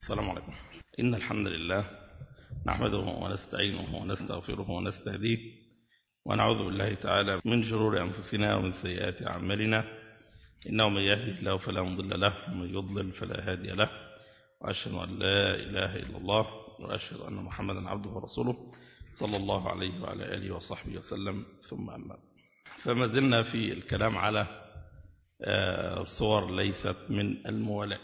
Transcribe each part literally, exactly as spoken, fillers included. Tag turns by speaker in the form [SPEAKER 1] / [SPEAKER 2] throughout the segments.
[SPEAKER 1] السلام عليكم. إن الحمد لله نحمده ونستعينه ونستغفره ونستهديه ونعوذ بالله تعالى من شرور أنفسنا ومن سيئات أعمالنا، إنه من يهده الله فلا مضل له ومن يضلل فلا هادي له، وأشهد أن لا إله إلا الله وأشهد أن محمدا عبده ورسوله صلى الله عليه وعلى آله وصحبه وسلم. ثم أما فما زلنا في الكلام على صور ليست من الموالاة،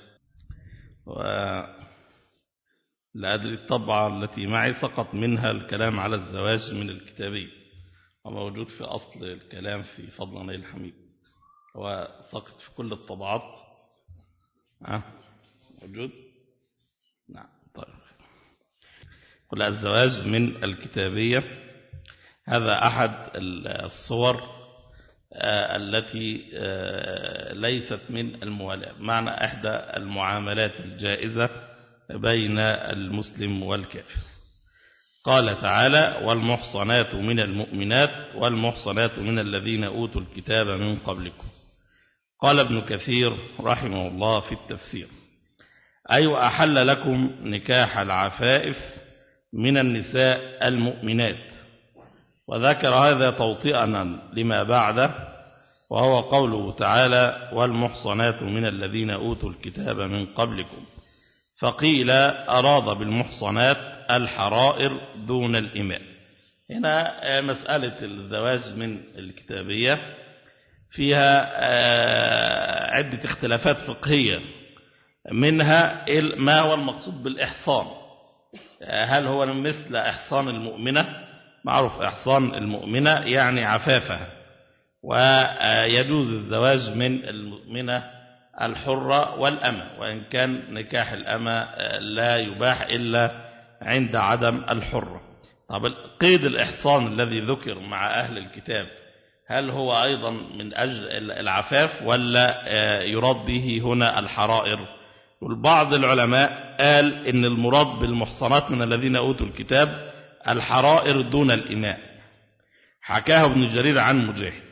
[SPEAKER 1] ولأدري الطبعة التي معي سقط منها الكلام على الزواج من الكتابي، وموجود في أصل الكلام في فضل نيل الحميد، هو سقط في كل الطبعات. أه؟ موجود؟ نعم. طيب، قل الزواج من الكتابية هذا أحد الصور التي ليست من الموالاة، معنى إحدى المعاملات الجائزة بين المسلم والكافر. قال تعالى: والمحصنات من المؤمنات والمحصنات من الذين أوتوا الكتاب من قبلكم. قال ابن كثير رحمه الله في التفسير: أي أحل لكم نكاح العفائف من النساء المؤمنات، وذكر هذا توطئا لما بعده، وهو قوله تعالى: والمحصنات من الذين أوتوا الكتاب من قبلكم. فقيل أراد بالمحصنات الحرائر دون الإماء. هنا مسألة الزواج من الكتابية فيها عدة اختلافات فقهية، منها ما هو المقصود بالإحصان. هل هو مثل إحصان المؤمنة؟ معروف إحصان المؤمنة يعني عفافها، ويجوز الزواج من المؤمنة الحرة والأمة، وإن كان نكاح الأمة لا يباح إلا عند عدم الحرة. طب قيد الإحصان الذي ذكر مع أهل الكتاب هل هو أيضا من أجل العفاف ولا يراد به هنا الحرائر؟ والبعض العلماء قال إن المراد بالمحصنات من الذين أوتوا الكتاب الحرائر دون الإماء، حكاه ابن جرير عن مجاهد.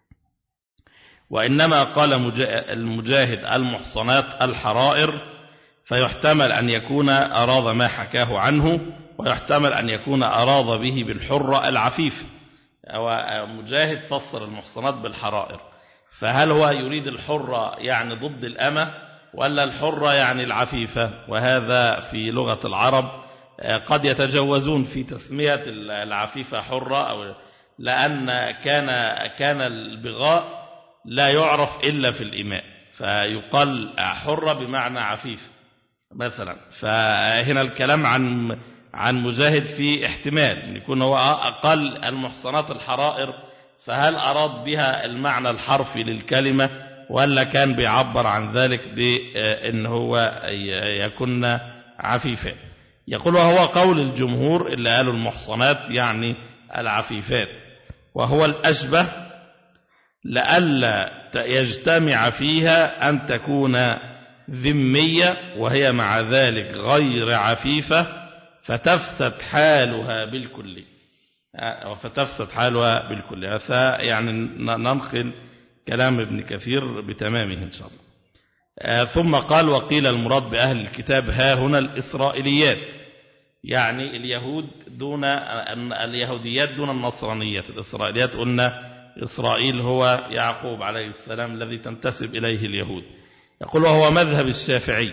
[SPEAKER 1] وإنما قال المجاهد المحصنات الحرائر، فيحتمل أن يكون أراد ما حكاه عنه، ويحتمل أن يكون أراد به بالحرة العفيفة. ومجاهد فسر المحصنات بالحرائر، فهل هو يريد الحرة يعني ضد الأمة، ولا الحرة يعني العفيفة؟ وهذا في لغة العرب قد يتجوزون في تسمية العفيفة حرة، أو لأن كان كان البغاء لا يعرف إلا في الإماء، فيقال حرة بمعنى عفيف مثلا. فهنا الكلام عن عن مجاهد في احتمال أن يكون هو أقل المحصنات الحرائر، فهل أراد بها المعنى الحرفي للكلمة، ولا كان بيعبر عن ذلك بأن هو يكون عفيفا؟ يقول وهو قول الجمهور اللي قالوا المحصنات يعني العفيفات، وهو الأشبه، لألا يجتمع فيها أن تكون ذمية وهي مع ذلك غير عفيفة، فتفسد حالها بالكلية، فتفسد حالها بالكلية. فيعني ننقل كلام ابن كثير بتمامه إن شاء الله. ثم قال: وقيل المراد بأهل الكتاب ها هنا الإسرائيليات، يعني اليهود دون اليهوديات دون النصرانيات. الإسرائيليات قلنا إسرائيل هو يعقوب عليه السلام الذي تنتسب إليه اليهود. يقول وهو مذهب الشافعي.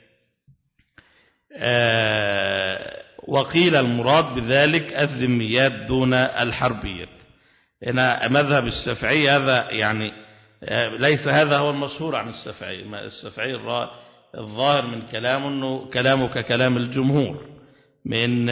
[SPEAKER 1] وقيل المراد بذلك الذميات دون الحربيات. هنا مذهب الشافعي هذا يعني ليس هذا هو المشهور عن الشافعي. الشافعي الظاهر من كلامه أنه كلامه ككلام الجمهور من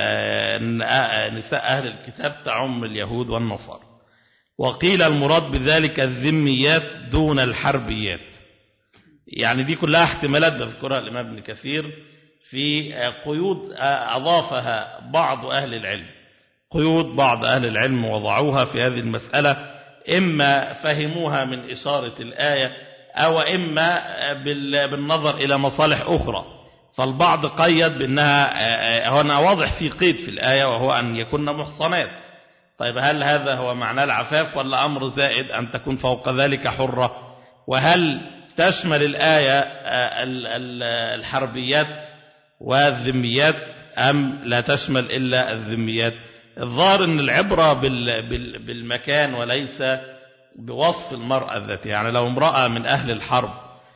[SPEAKER 1] نساء أهل الكتاب تعم اليهود والنصارى. وقيل المراد بذلك الذميات دون الحربيات. يعني دي كلها احتمالات بذكرها الإمام ابن كثير في قيود أضافها بعض أهل العلم، قيود بعض أهل العلم وضعوها في هذه المسألة، إما فهموها من إشارة الآية أو إما بالنظر إلى مصالح أخرى. فالبعض قيد بأنها هنا واضح في قيد في الآية، وهو أن يكون محصنات. طيب هل هذا هو معنى العفاف، ولا أمر زائد أن تكون فوق ذلك حرة؟ وهل تشمل الآية الحربيات والذميات أم لا تشمل إلا الذميات؟ الظاهر أن العبرة بالمكان وليس بوصف المرأة ذاتها. يعني لو امرأة من أهل الحرب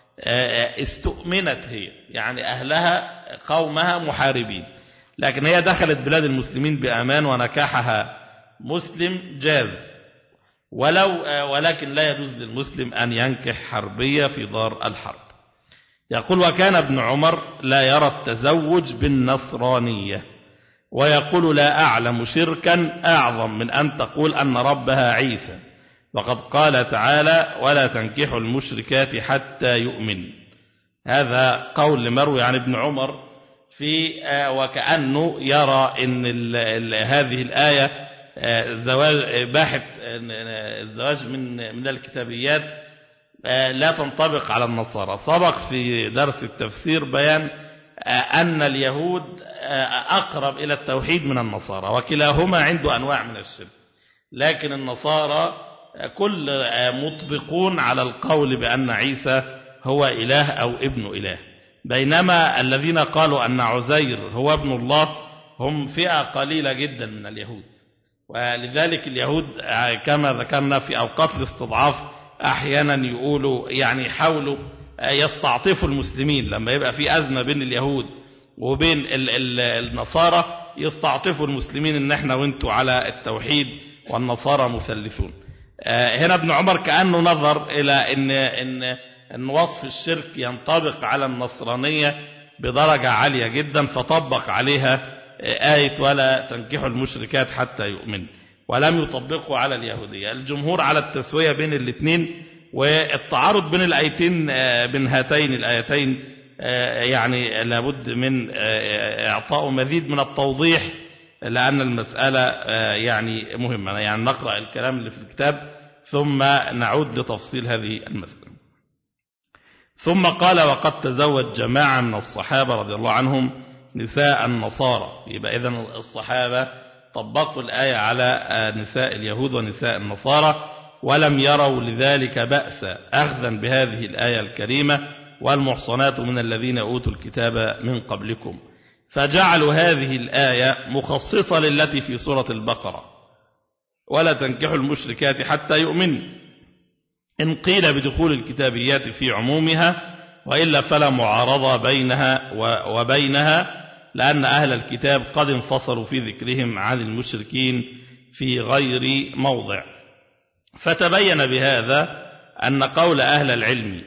[SPEAKER 1] استؤمنت هي، يعني أهلها قومها محاربين، لكن هي دخلت بلاد المسلمين بأمان ونكاحها مسلم جاز، ولو ولكن لا يجوز للمسلم أن ينكح حربية في دار الحرب. يقول: وكان ابن عمر لا يرى التزوج بالنصرانية، ويقول: لا أعلم شركا أعظم من أن تقول أن ربها عيسى، وقد قال تعالى: ولا تنكحوا المشركات حتى يؤمن. هذا قول مروي عن ابن عمر في وكأنه يرى أن ال ال هذه الآية زواج باحث الزواج من من الكتابيات لا تنطبق على النصارى. سبق في درس التفسير بيان أن اليهود أقرب إلى التوحيد من النصارى، وكلاهما عنده أنواع من الشرك، لكن النصارى كل مطبقون على القول بأن عيسى هو إله أو ابن إله، بينما الذين قالوا أن عزير هو ابن الله هم فئة قليلة جدا من اليهود. ولذلك اليهود كما ذكرنا في أوقات الاستضعاف أحيانا يقولوا يعني حاولوا يستعطفوا المسلمين، لما يبقى في أزمة بين اليهود وبين النصارى يستعطفوا المسلمين إن احنا وانتوا على التوحيد والنصارى مثلثون. هنا ابن عمر كأنه نظر إلى إن, إن, إن وصف الشرك ينطبق على النصرانية بدرجة عالية جدا، فطبق عليها آية ولا تنكحوا المشركات حتى يؤمن، ولم يطبقوا على اليهودية. الجمهور على التسوية بين الاثنين، والتعارض بين الآيتين بين هاتين الآيتين يعني لابد من إعطاء مزيد من التوضيح، لأن المسألة يعني مهمة. يعني نقرأ الكلام اللي في الكتاب ثم نعود لتفصيل هذه المسألة. ثم قال: وقد تزوج جماعة من الصحابة رضي الله عنهم نساء النصارى. يبقى إذن الصحابة طبقوا الآية على نساء اليهود ونساء النصارى، ولم يروا لذلك بأسا أخذا بهذه الآية الكريمة: والمحصنات من الذين أوتوا الكتاب من قبلكم، فجعلوا هذه الآية مخصصة للتي في سورة البقرة: ولا تنكحوا المشركات حتى يؤمن، إن قيل بدخول الكتابيات في عمومها، وإلا فلا معارضة بينها وبينها، لأن أهل الكتاب قد انفصلوا في ذكرهم عن المشركين في غير موضع. فتبين بهذا أن قول أهل العلم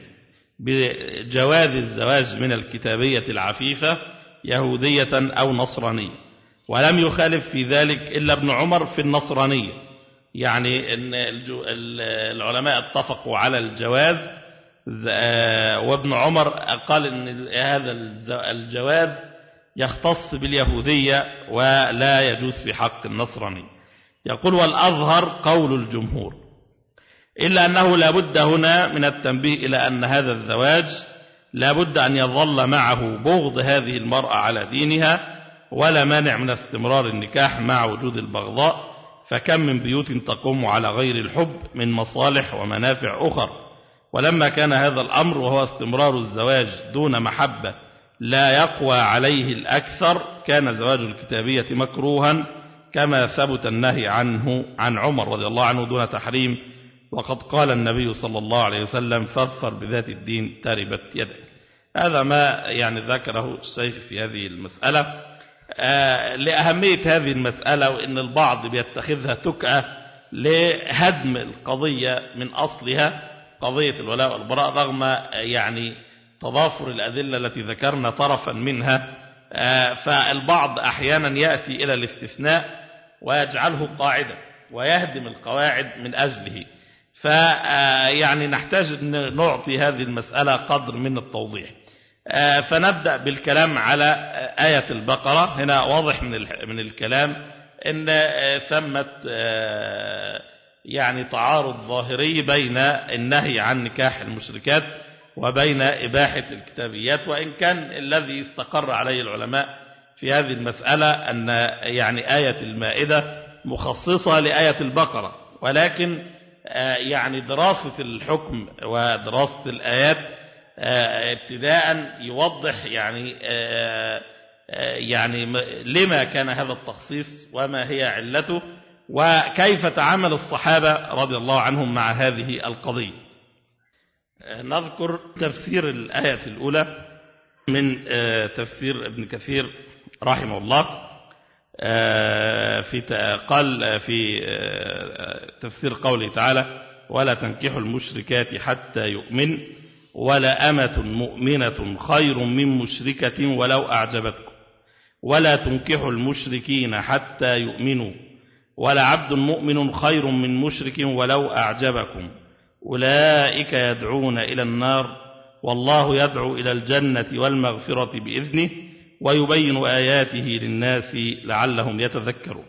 [SPEAKER 1] بجواز الزواج من الكتابية العفيفة يهودية أو نصرانية، ولم يخالف في ذلك إلا ابن عمر في النصرانية. يعني أن العلماء اتفقوا على الجواز، وابن عمر قال أن هذا الجواز يختص باليهودية ولا يجوز في حق النصراني. يقول: والأظهر قول الجمهور، إلا أنه لا بد هنا من التنبيه إلى أن هذا الزواج لا بد أن يظل معه بغض هذه المرأة على دينها، ولا مانع من استمرار النكاح مع وجود البغضاء، فكم من بيوت تقوم على غير الحب من مصالح ومنافع أخر. ولما كان هذا الأمر وهو استمرار الزواج دون محبة لا يقوى عليه الأكثر، كان زواج الكتابية مكروها، كما ثبت النهي عنه عن عمر رضي الله عنه دون تحريم، وقد قال النبي صلى الله عليه وسلم: فاظفر بذات الدين تربت يدك. هذا ما يعني ذكره الشيخ في هذه المسألة آه لأهمية هذه المسألة، وإن البعض بيتخذها تكأة لهدم القضية من أصلها، قضية الولاء والبراء، رغم يعني تضافر الأدلة التي ذكرنا طرفا منها. آه فالبعض أحيانا يأتي إلى الاستثناء ويجعله قاعدة ويهدم القواعد من أجله. فيعني نحتاج أن نعطي هذه المسألة قدر من التوضيح. فنبدأ بالكلام على آية البقرة. هنا واضح من الكلام أن ثمة يعني تعارض ظاهري بين النهي عن نكاح المشركات وبين إباحة الكتابيات، وإن كان الذي استقر عليه العلماء في هذه المسألة أن يعني آية المائدة مخصصة لآية البقرة، ولكن يعني دراسة الحكم ودراسة الآيات ابتداء يوضح يعني يعني لما كان هذا التخصيص وما هي علته وكيف تعامل الصحابة رضي الله عنهم مع هذه القضية. نذكر تفسير الآية الأولى من تفسير ابن كثير رحمه الله. في قال في تفسير قوله تعالى ولا تنكحوا المشركات حتى يؤمن ولا أمة مؤمنة خير من مشركة ولو أعجبتكم ولا تنكحوا المشركين حتى يؤمنوا ولا عبد مؤمن خير من مشرك ولو أعجبكم أولئك يدعون إلى النار والله يدعو إلى الجنة والمغفرة بإذنه ويبين آياته للناس لعلهم يتذكرون.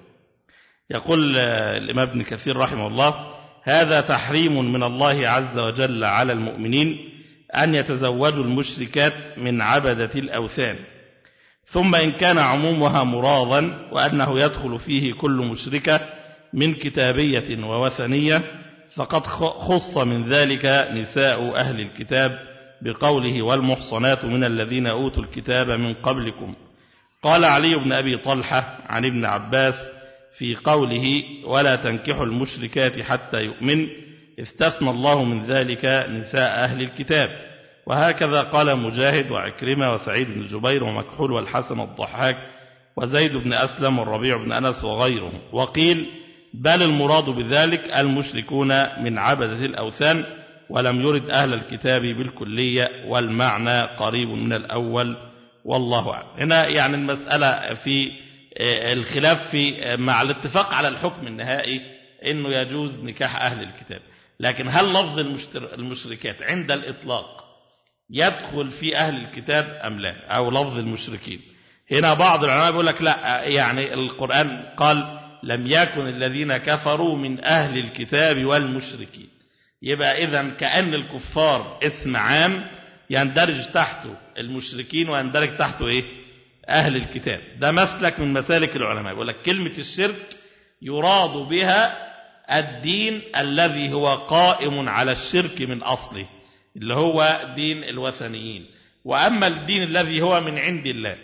[SPEAKER 1] يقول الإمام ابن كثير رحمه الله هذا تحريم من الله عز وجل على المؤمنين أن يتزوجوا المشركات من عبدة الأوثان، ثم إن كان عمومها مراضا وأنه يدخل فيه كل مشركة من كتابية ووثنية فقد خص من ذلك نساء أهل الكتاب بقوله والمحصنات من الذين أوتوا الكتاب من قبلكم. قال علي بن أبي طلحة عن ابن عباس في قوله ولا تنكحوا المشركات حتى يؤمن استثنى الله من ذلك نساء أهل الكتاب. وهكذا قال مجاهد وعكرمة وسعيد بن جبير ومكحول والحسن الضحاك وزيد بن أسلم والربيع بن أنس وغيرهم. وقيل بل المراد بذلك المشركون من عبدة الأوثان ولم يرد أهل الكتاب بالكلية والمعنى قريب من الأول والله أعلم. هنا يعني المسألة في الخلاف في مع الاتفاق على الحكم النهائي إنه يجوز نكاح أهل الكتاب، لكن هل لفظ المشركات عند الإطلاق يدخل في أهل الكتاب أم لا، أو لفظ المشركين؟ هنا بعض العلماء يقول لك لا، يعني القرآن قال لم يكن الذين كفروا من أهل الكتاب والمشركين، يبقى إذن كأن الكفار اسم عام يندرج تحته المشركين ويندرج تحته إيه؟ أهل الكتاب. ده مسلك من مسالك العلماء، يقول لك كلمة الشرك يراد بها الدين الذي هو قائم على الشرك من أصله اللي هو دين الوثنيين، وأما الدين الذي هو من عند الله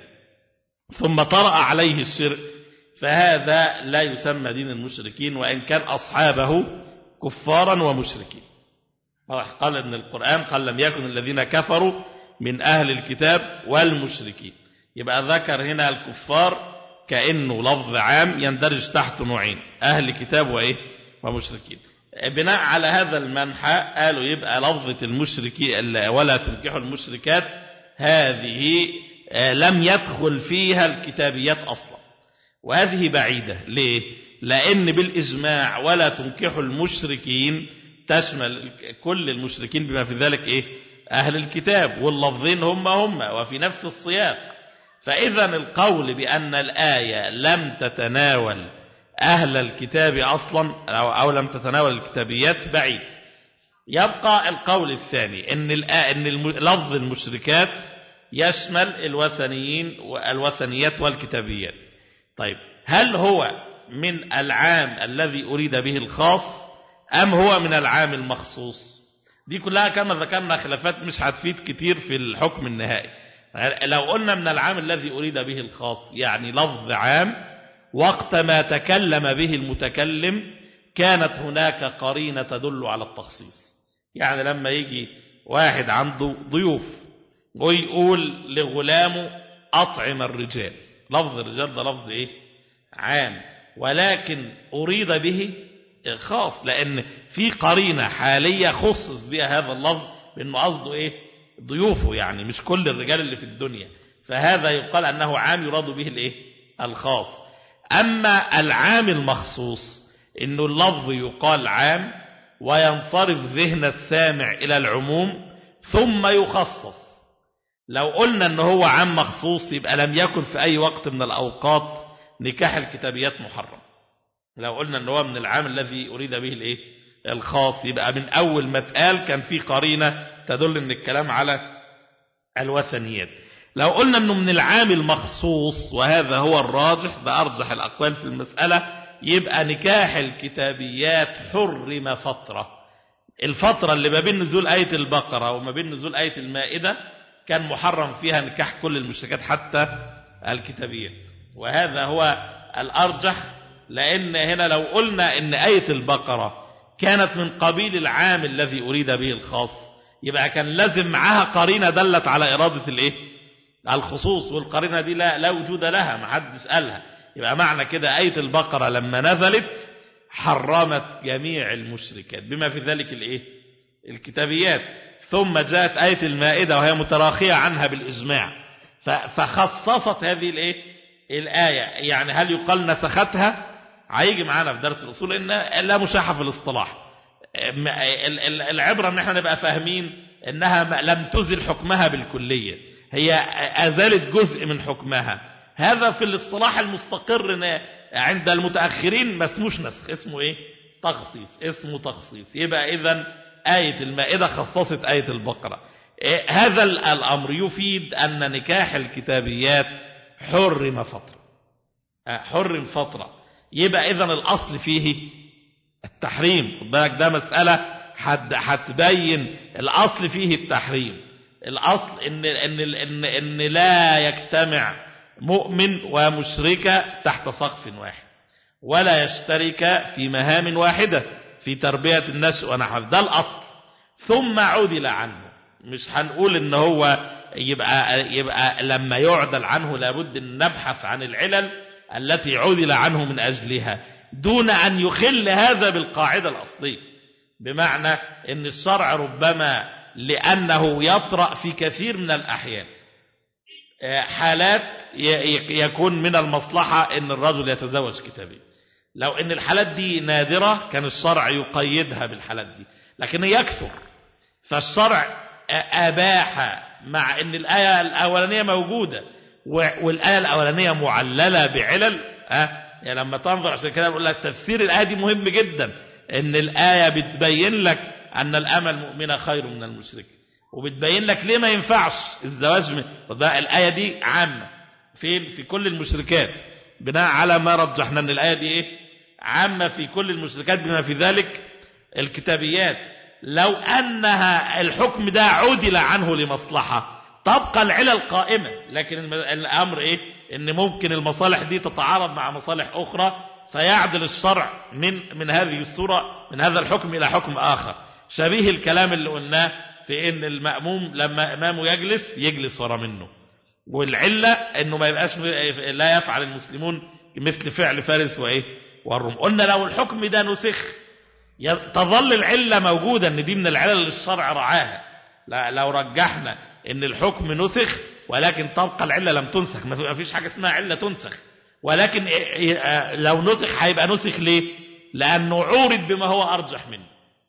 [SPEAKER 1] ثم طرأ عليه الشرك فهذا لا يسمى دين المشركين وإن كان أصحابه كفارا ومشركين. قال ان القرآن قال لم يكن الذين كفروا من أهل الكتاب والمشركين، يبقى ذكر هنا الكفار كأنه لفظ عام يندرج تحت نوعين، أهل كتاب وإيه ومشركين. بناء على هذا المنحى قالوا يبقى لفظة المشركين ولا تنكحوا المشركات هذه لم يدخل فيها الكتابيات أصلا، وهذه بعيدة. ليه؟ لأن بالإجماع ولا تنكحوا المشركين تشمل كل المشركين بما في ذلك إيه؟ أهل الكتاب، واللفظين هم هم وفي نفس السياق. فإذا القول بأن الآية لم تتناول أهل الكتاب أصلا أو, أو لم تتناول الكتابيات بعيد. يبقى القول الثاني أن, أن لفظ المشركات يشمل الوثنيين والوثنيات والكتابيات. طيب هل هو من العام الذي أريد به الخاص أم هو من العام المخصوص؟ دي كلها كما ذكرنا خلافات مش هتفيد كتير في الحكم النهائي. لو قلنا من العام الذي أريد به الخاص يعني لفظ عام وقت ما تكلم به المتكلم كانت هناك قرينة تدل على التخصيص. يعني لما يجي واحد عنده ضيوف ويقول لغلامه أطعم الرجال، لفظ الرجال ده لفظ إيه؟ عام، ولكن أريد به خاص لأن في قرينة حالية خصص بها هذا اللفظ بأنه قصده إيه؟ ضيوفه، يعني مش كل الرجال اللي في الدنيا، فهذا يقال أنه عام يراد به الإيه؟ الخاص. أما العام المخصوص إنه اللفظ يقال عام وينصرف ذهن السامع إلى العموم ثم يخصص. لو قلنا أنه هو عام مخصوص يبقى لم يكن في أي وقت من الأوقات نكاح الكتابيات محرم. لو قلنا أنه هو من العام الذي أريد به الإيه؟ الخاص يبقى من أول ما اتقال كان في قرينة تدل أن الكلام على الوثنيات. لو قلنا أنه من العام المخصوص وهذا هو الراجح بأرجح الأقوال في المسألة يبقى نكاح الكتابيات حرم فترة. الفترة اللي ما بين نزول آية البقرة وما بين نزول آية المائدة كان محرم فيها نكاح كل المشركات حتى الكتابيات، وهذا هو الأرجح، لأن هنا لو قلنا إن آية البقرة كانت من قبيل العام الذي أريد به الخاص، يبقى كان لازم معها قرينة دلت على إرادة الإيه؟ الخصوص، والقرينة دي لا, لا وجود لها، ما حدش قالها. يبقى معنى كده آية البقرة لما نزلت حرمت جميع المشركات بما في ذلك الإيه؟ الكتابيات. ثم جاءت آية المائدة وهي متراخية عنها بالإجماع، فخصصت هذه الإيه؟ الآية. يعني هل يقال نسختها؟ هيجي معانا في درس الأصول إن لا مشاحة في الاصطلاح. العبرة ان احنا نبقى فاهمين انها لم تزل حكمها بالكلية، هي ازالت جزء من حكمها. هذا في الاصطلاح المستقر عند المتأخرين ما اسموش نسخ، اسمه ايه؟ تخصيص، اسمه تخصيص. يبقى اذن آية المائدة خصصت آية البقرة. هذا الأمر يفيد أن نكاح الكتابيات حرم فترة، حرم فترة. يبقى اذن الأصل فيه التحريم. خد بالك ده مسألة هتبين الأصل فيه التحريم. الأصل إن, إن, إن, إن لا يجتمع مؤمن ومشركة تحت سقف واحد، ولا يشترك في مهام واحدة في تربية النشء ونحو، ده الأصل. ثم عدل عنه، مش هنقول إن هو يبقى, يبقى لما يعدل عنه لابد أن نبحث عن العلل التي عدل عنه من أجلها، دون أن يخل هذا بالقاعدة الأصلية. بمعنى أن الشرع ربما لأنه يطرأ في كثير من الأحيان حالات يكون من المصلحة أن الرجل يتزوج كتابي. لو أن الحالات دي نادرة كان الشرع يقيدها بالحالات دي، لكن يكثر، فالشرع أباح مع أن الآية الأولانية موجودة والآية الأولانية معللة بعلل. أه يعني لما تنظر، عشان كده بقول لك تفسير الآية دي مهم جدا، ان الآية بتبين لك ان الأمة المؤمنة خير من المشرك، وبتبين لك ليه ما ينفعش الزواج من الآية دي عامة فين؟ في كل المشركات، بناء على ما رجحنا ان الآية دي ايه؟ عامة في كل المشركات بما في ذلك الكتابيات. لو انها الحكم ده عدل عنه لمصلحة تبقى العلل قائمة، لكن الأمر إيه؟ إن ممكن المصالح دي تتعارض مع مصالح أخرى، فيعدل الشرع من من هذه الصورة، من هذا الحكم إلى حكم آخر. شبيه الكلام اللي قلناه في إن المأموم لما إمامه يجلس يجلس ورا منه، والعلة إنه ما يبقاش لا يفعل المسلمون مثل فعل فارس وإيه والروم. قلنا لو الحكم ده نسخ تظل العلة موجودة، إن دي من العلل اللي الشرع رعاها. لا لو رجحنا ان الحكم نسخ ولكن تبقى العلة لم تنسخ، ما فيش حاجة اسمها علة تنسخ، ولكن لو نسخ هيبقى نسخ ليه؟ لأنه عورد بما هو أرجح منه.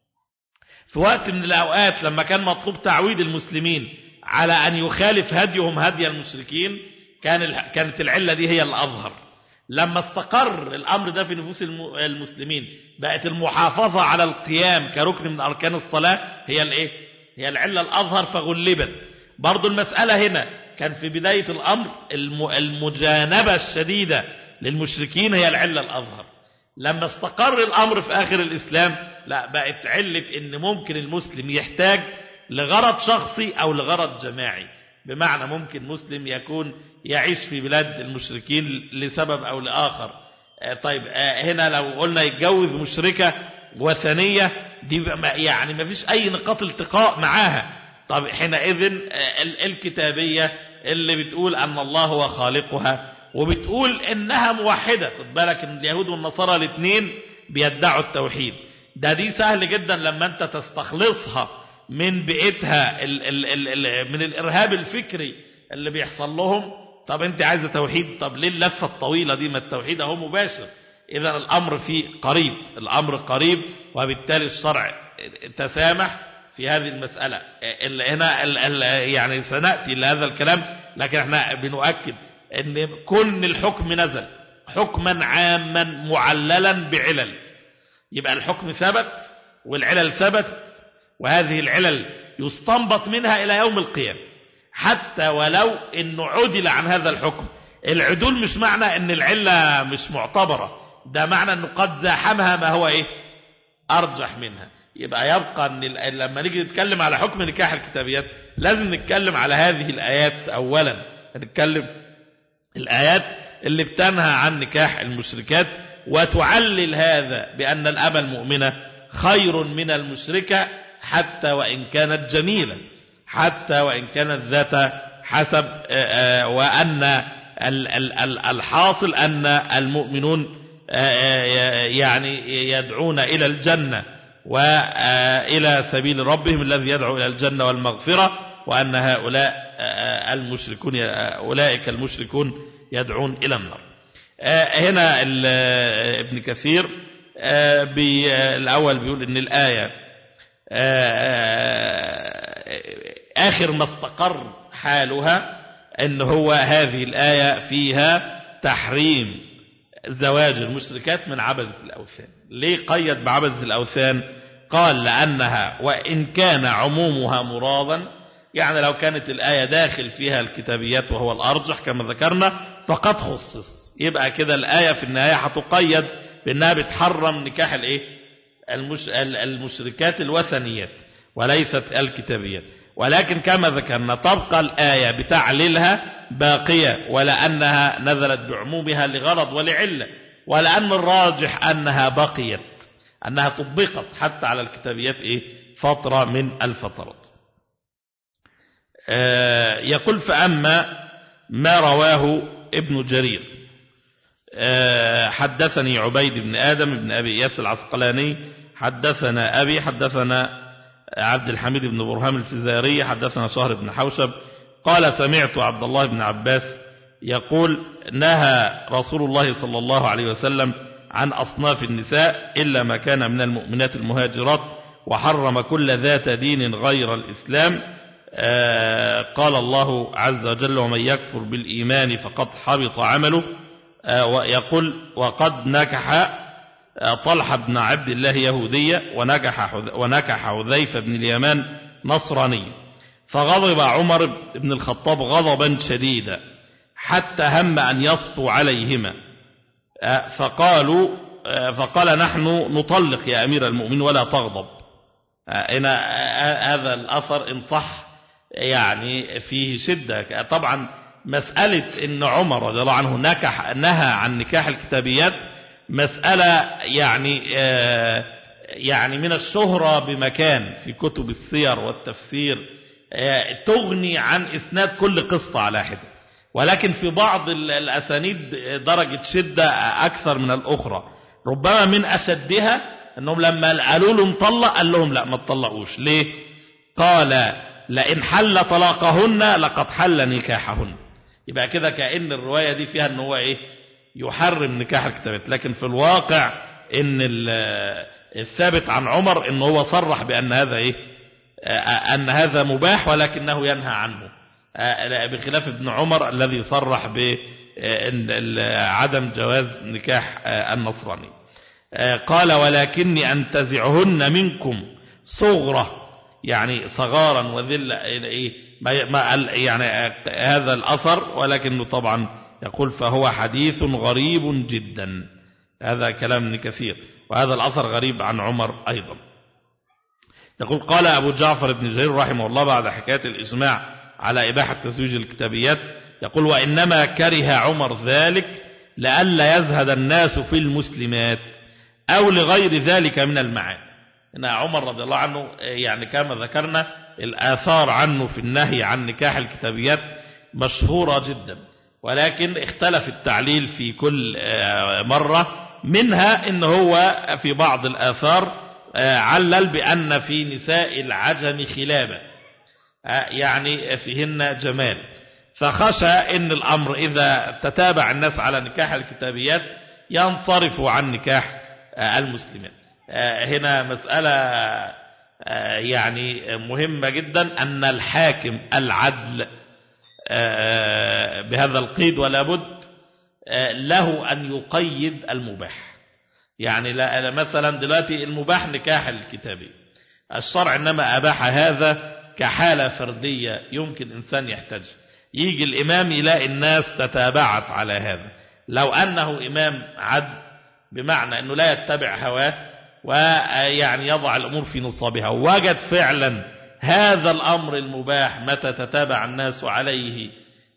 [SPEAKER 1] في وقت من الأوقات لما كان مطلوب تعويد المسلمين على أن يخالف هديهم هدي المشركين، كان كانت العلة دي هي الأظهر. لما استقر الأمر ده في نفوس المسلمين بقت المحافظة على القيام كركن من أركان الصلاة هي الإيه؟ هي العلة الأظهر، فغلبت. برضو المسألة هنا كان في بداية الأمر المجانبة الشديدة للمشركين هي العلة الأظهر. لما استقر الأمر في آخر الإسلام لا بقت علة إن ممكن المسلم يحتاج لغرض شخصي أو لغرض جماعي. بمعنى ممكن مسلم يكون يعيش في بلاد المشركين لسبب أو لآخر. طيب هنا لو قلنا يتجوز مشركة وثنية دي يعني ما فيش أي نقاط التقاء معاها. طب حينئذ الكتابية اللي بتقول أن الله هو خالقها وبتقول إنها موحدة، خد بالك إن اليهود والنصارى الاثنين بيدعوا التوحيد، ده دي سهل جدا لما أنت تستخلصها من بيئتها ال ال ال ال من الإرهاب الفكري اللي بيحصل لهم. طب أنت عايزة توحيد، طب ليه اللفة الطويلة دي؟ ما التوحيد هو مباشر. إذا الأمر فيه قريب، الأمر قريب، وبالتالي الشرع تسامح في هذه المسألة. هنا يعني سنأتي لهذا الكلام، لكن احنا بنؤكد أن كل الحكم نزل حكما عاما معللا بعلل، يبقى الحكم ثبت والعلل ثبت، وهذه العلل يستنبط منها إلى يوم القيامة، حتى ولو أنه عدل عن هذا الحكم. العدول مش معنى أن العلة مش معتبرة، ده معنى أنه قد زاحمها ما هو إيه؟ أرجح منها. يبقى يبقى أن لما نيجي نتكلم على حكم نكاح الكتابيات لازم نتكلم على هذه الآيات أولا، نتكلم
[SPEAKER 2] الآيات اللي بتنهى عن نكاح المشركات وتعلل هذا بأن الأمة المؤمنة خير من المشركة حتى وإن كانت جميلة، حتى وإن كانت ذات حسب، وأن الحاصل أن المؤمنون يعني يدعون إلى الجنة وإلى سبيل ربهم الذي يدعو إلى الجنة والمغفرة، وأن هؤلاء المشركون أولئك المشركون يدعون إلى النار. هنا ابن كثير الأول بيقول إن الآية آخر ما استقر حالها إن هو هذه الآية فيها تحريم زواج المشركات من عبدة الأوثان. ليه قيد بعبدة الأوثان؟ قال لأنها وإن كان عمومها مرادا، يعني لو كانت الآية داخل فيها الكتابيات وهو الأرجح كما ذكرنا فقد خصص، يبقى كده الآية في النهاية هتقيد بأنها بتحرم نكاح الايه المش... المشركات الوثنيات وليست الكتابيات. ولكن كما ذكرنا تبقى الآية بتعليلها باقية، ولأنها نزلت بعمومها لغرض ولعلة، ولأن الراجح أنها بقيت، أنها طبقت حتى على الكتابيات إيه فترة من الفترات. آه يقول فأما ما رواه ابن جرير آه حدثني عبيد بن آدم بن أبي إياس العسقلاني حدثنا أبي حدثنا عبد الحميد بن برهام الفزاري حدثنا شهر بن حوشب قال سمعت عبد الله بن عباس يقول نهى رسول الله صلى الله عليه وسلم عن أصناف النساء إلا ما كان من المؤمنات المهاجرات، وحرم كل ذات دين غير الإسلام. آه قال الله عز وجل ومن يكفر بالإيمان فقد حبط عمله. آه ويقول وقد نكح طلحة بن عبد الله يهودية ونكح ونكح حذيفة بن اليمان نصراني، فغضب عمر بن الخطاب غضبا شديدا حتى هم أن يسطو عليهما، فقالوا فقال نحن نطلق يا أمير المؤمنين ولا تغضب. هنا هذا الأثر إن صح يعني فيه شدة. طبعا مسألة إن عمر رضي الله عنه نكح نهى عن نكاح الكتابيات مسألة يعني يعني من الشهرة بمكان في كتب السير والتفسير تغني عن إسناد كل قصة على حدة، ولكن في بعض الأسانيد درجة شدة أكثر من الأخرى. ربما من أشدها أنهم لما قالوا له نطلق قال لهم لا ما تطلقوش. ليه؟ قال لئن حل طلاقهن لقد حل نكاحهن. يبقى كده كأن الرواية دي فيها أنه هو إيه يحرم نكاح الكتابات، لكن في الواقع ان الثابت عن عمر ان هو صرح بان هذا ايه ان هذا مباح ولكنه ينهى عنه، بخلاف ابن عمر الذي صرح بعدم جواز نكاح النصراني. قال ولكني انتزعهن منكم صغرة، يعني صغارا وذلة ايه يعني هذا الاثر، ولكنه طبعا يقول فهو حديث غريب جدا. هذا كلام ابن كثير، وهذا الأثر غريب عن عمر أيضا. يقول قال أبو جعفر بن جرير رحمه الله بعد حكاية الإجماع على إباحة تزويج الكتابيات، يقول وإنما كره عمر ذلك لئلا يزهد الناس في المسلمات أو لغير ذلك من المعاني. إن عمر رضي الله عنه يعني كما ذكرنا الآثار عنه في النهي عن نكاح الكتابيات مشهورة جدا، ولكن اختلف التعليل في كل مرة. منها إن هو في بعض الآثار علل بأن في نساء العجم خلابة، يعني فيهن جمال، فخشى إن الأمر إذا تتابع الناس على نكاح الكتابيات ينصرفوا عن نكاح المسلمات. هنا مسألة يعني مهمة جدا أن الحاكم العدل بهذا القيد ولا بد له أن يقيد المباح. يعني لا مثلا دلوقتي المباح نكاح الكتابي، الشرع إنما أباح هذا كحالة فردية يمكن إنسان يحتاج، يجي الإمام يلاقي الناس تتابعت على هذا. لو أنه إمام عدل بمعنى أنه لا يتبع هواه ويعني يضع الأمور في نصابها، وجد فعلا هذا الأمر المباح متى تتابع الناس عليه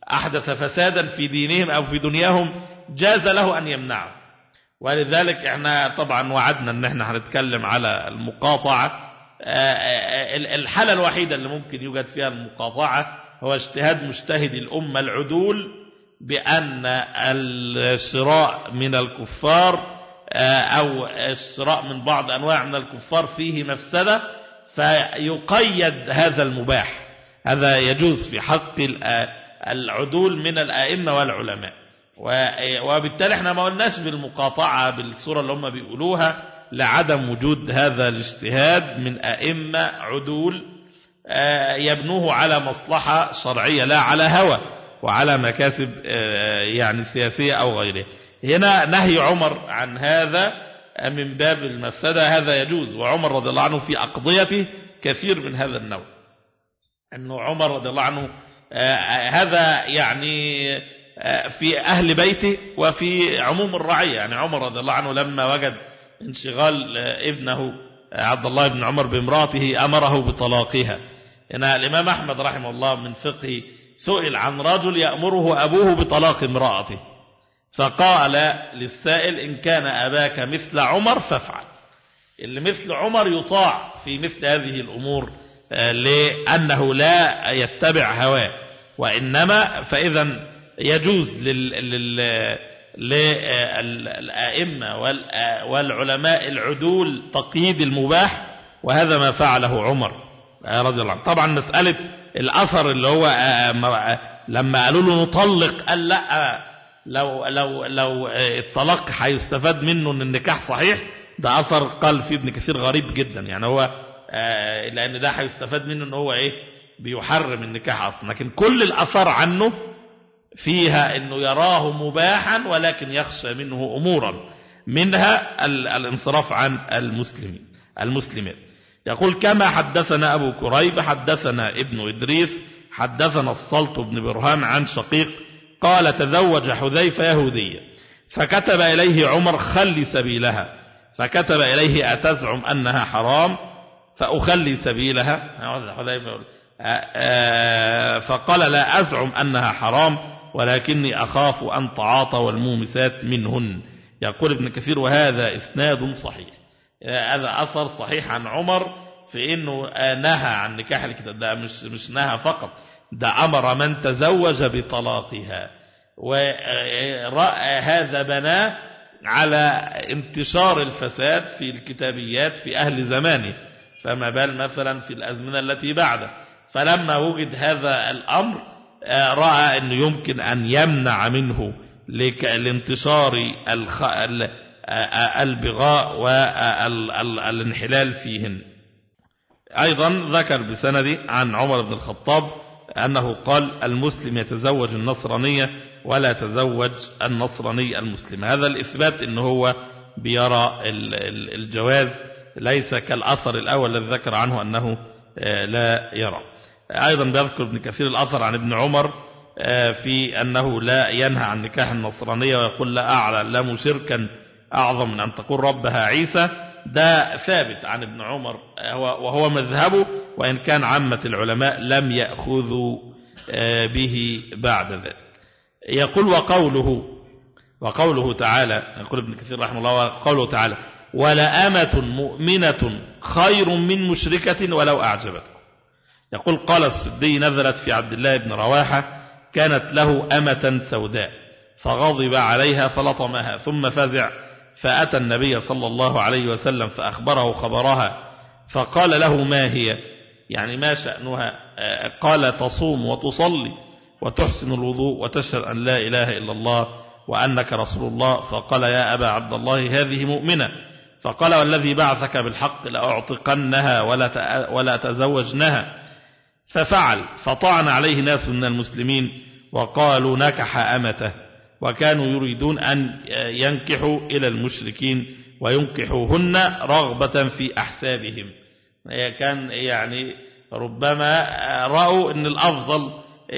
[SPEAKER 2] أحدث فسادا في دينهم أو في دنياهم جاز له أن يمنعه. ولذلك احنا طبعا وعدنا ان احنا هنتكلم على المقاطعة. الحالة الوحيدة اللي ممكن يوجد فيها المقاطعة هو اجتهاد مجتهد الأمة العدول بأن الشراء من الكفار أو الشراء من بعض أنواع من الكفار فيه مفسدة، فيقيد هذا المباح. هذا يجوز في حق العدول من الآئمة والعلماء. وبالتالي احنا ما قلناش بالمقاطعة بالصورة اللي هم بيقولوها لعدم وجود هذا الاجتهاد من أئمة عدول يبنوه على مصلحة شرعية لا على هوى وعلى مكاسب يعني سياسية أو غيره. هنا نهي عمر عن هذا من باب المفسدة، هذا يجوز. وعمر رضي الله عنه في أقضيته كثير من هذا النوع، أنه عمر رضي الله عنه هذا يعني في أهل بيته وفي عموم الرعية. يعني عمر رضي الله عنه لما وجد انشغال ابنه عبد الله بن عمر بامرأته أمره بطلاقها. هنا الإمام أحمد رحمه الله من فقه سئل عن رجل يأمره أبوه بطلاق امرأته، فقال للسائل: إن كان أباك مثل عمر فافعل. اللي مثل عمر يطاع في مثل هذه الأمور لأنه لا يتبع هواه، وإنما فإذا يجوز للأئمة والعلماء العدول تقييد المباح، وهذا ما فعله عمر رضي الله عنه. طبعا مسألة الأثر اللي هو لما قالوا له نطلق قال لا، لو لو لو الطلاق هيستفاد منه ان النكاح صحيح، ده أثر قال فيه ابن كثير غريب جدا. يعني هو لأن ده هيستفاد منه ان هو ايه بيحرم النكاح اصلا، لكن كل الأثر عنه فيها انه يراه مباحا ولكن يخشى منه امورا، منها الانصراف عن المسلمين المسلمين. يقول: كما حدثنا أبو كريب حدثنا ابن إدريس حدثنا الصلت بن برهان عن شقيق قال: تزوج حذيفة يهودية فكتب إليه عمر: خلي سبيلها. فكتب إليه: أتزعم أنها حرام فأخلي سبيلها؟ فقال: لا أزعم أنها حرام ولكني أخاف أن تعاطى والمومسات منهن. يقول ابن كثير: وهذا إسناد صحيح. هذا أثر صحيح عن عمر في أنه نهى عن نكاح الكتاب. ده مش, مش نهى فقط، ده أمر من تزوج بطلاقها. ورأى هذا بناه على انتشار الفساد في الكتابيات في أهل زمانه، فما بال مثلا في الأزمنة التي بعده. فلما وجد هذا الأمر رأى أنه يمكن أن يمنع منه لانتشار البغاء والانحلال فيهن. أيضا ذكر بسند عن عمر بن الخطاب أنه قال: المسلم يتزوج النصرانية ولا تزوج النصراني المسلم. هذا الإثبات أنه هو بيرى الجواز، ليس كالأثر الأول الذي ذكر عنه أنه لا يرى. أيضا بيذكر ابن كثير الأثر عن ابن عمر في أنه لا ينهى عن نكاح النصرانية ويقول: لا أعلم شركا أعظم من أن تقول ربها عيسى. ده ثابت عن ابن عمر وهو مذهبه، وإن كان عامة العلماء لم يأخذوا به بعد ذلك. يقول: وقوله وقوله تعالى، يقول ابن كثير رحمه الله: وقوله تعالى: ولأمة مؤمنة خير من مشركة ولو أعجبتكم. يقول: قال السدي: نزلت في عبد الله بن رواحة، كانت له أمة سوداء فغضب عليها فلطمها ثم فزع، فأتى النبي صلى الله عليه وسلم فأخبره خبرها، فقال له: ما هي؟ يعني ما شأنها؟ قال: تصوم وتصلي وتحسن الوضوء وتشهد أن لا إله إلا الله وأنك رسول الله. فقال: يا أبا عبد الله هذه مؤمنة. فقال: والذي بعثك بالحق لأعتقنها ولا ولا تزوجنها. ففعل، فطعن عليه ناس من المسلمين وقالوا: نكح أمته، وكانوا يريدون أن ينكحوا إلى المشركين وينكحوهن رغبة في أحسابهم. كان يعني ربما رأوا أن الأفضل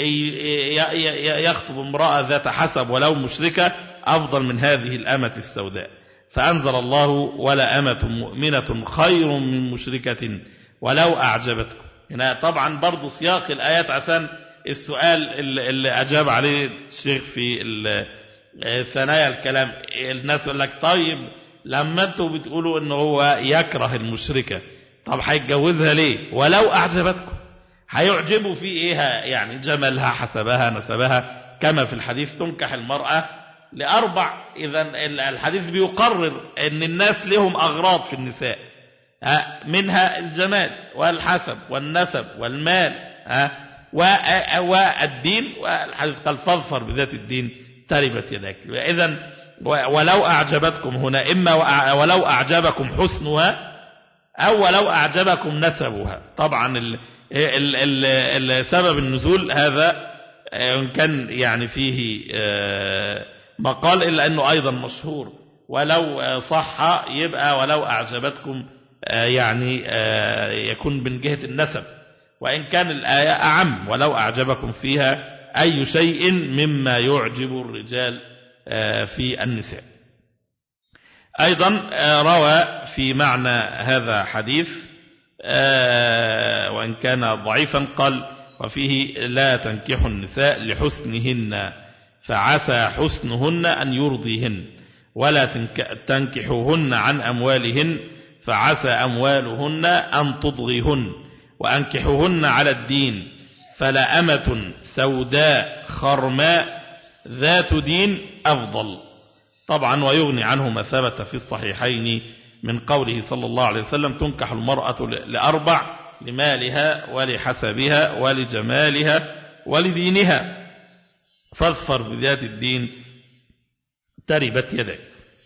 [SPEAKER 2] يخطب امرأة ذات حسب ولو مشركة أفضل من هذه الأمة السوداء. فأنزل الله: ولا أمة مؤمنة خير من مشركة ولو أعجبتكم. هنا طبعا برضو سياق الآيات عشان السؤال اللي أجاب عليه الشيخ في ثنايا الكلام، الناس يقول لك طيب لما انتوا بتقولوا ان هو يكره المشركة، طب هيتجوزها ليه؟ ولو أعجبتكم هيعجبوا في ايه؟ يعني جمالها، حسبها، نسبها، كما في الحديث تنكح المرأة لأربع. إذا الحديث بيقرر ان الناس لهم أغراض في النساء، منها الجمال والحسب والنسب والمال والدين، والحديث قال فاظفر بذات الدين تربت يداك. إذا ولو أعجبتكم هنا إما ولو أعجبكم حسنها أو ولو أعجبكم نسبها. طبعا ال ال ال ال سبب النزول هذا كان يعني فيه مقال، إلا أنه أيضا مشهور، ولو صح يبقى ولو أعجبتكم يعني يكون من جهة النسب، وإن كان الآية أعم، ولو أعجبكم فيها أي شيء مما يعجب الرجال في النساء. أيضا روى في معنى هذا حديث وإن كان ضعيفا، قال وفيه لا تنكحوا النساء لحسنهن فعسى حسنهن أن يرضيهن، ولا تنكحوهن عن أموالهن فعسى أموالهن أن تضغيهن، وأنكحوهن على الدين، فلأمة سوداء خرماء ذات دين أفضل. طبعا ويغني عنه ما ثبت في الصحيحين من قوله صلى الله عليه وسلم تنكح المرأة لأربع: لمالها ولحسبها ولجمالها ولدينها، فاظفر بذات الدين تربت يدك.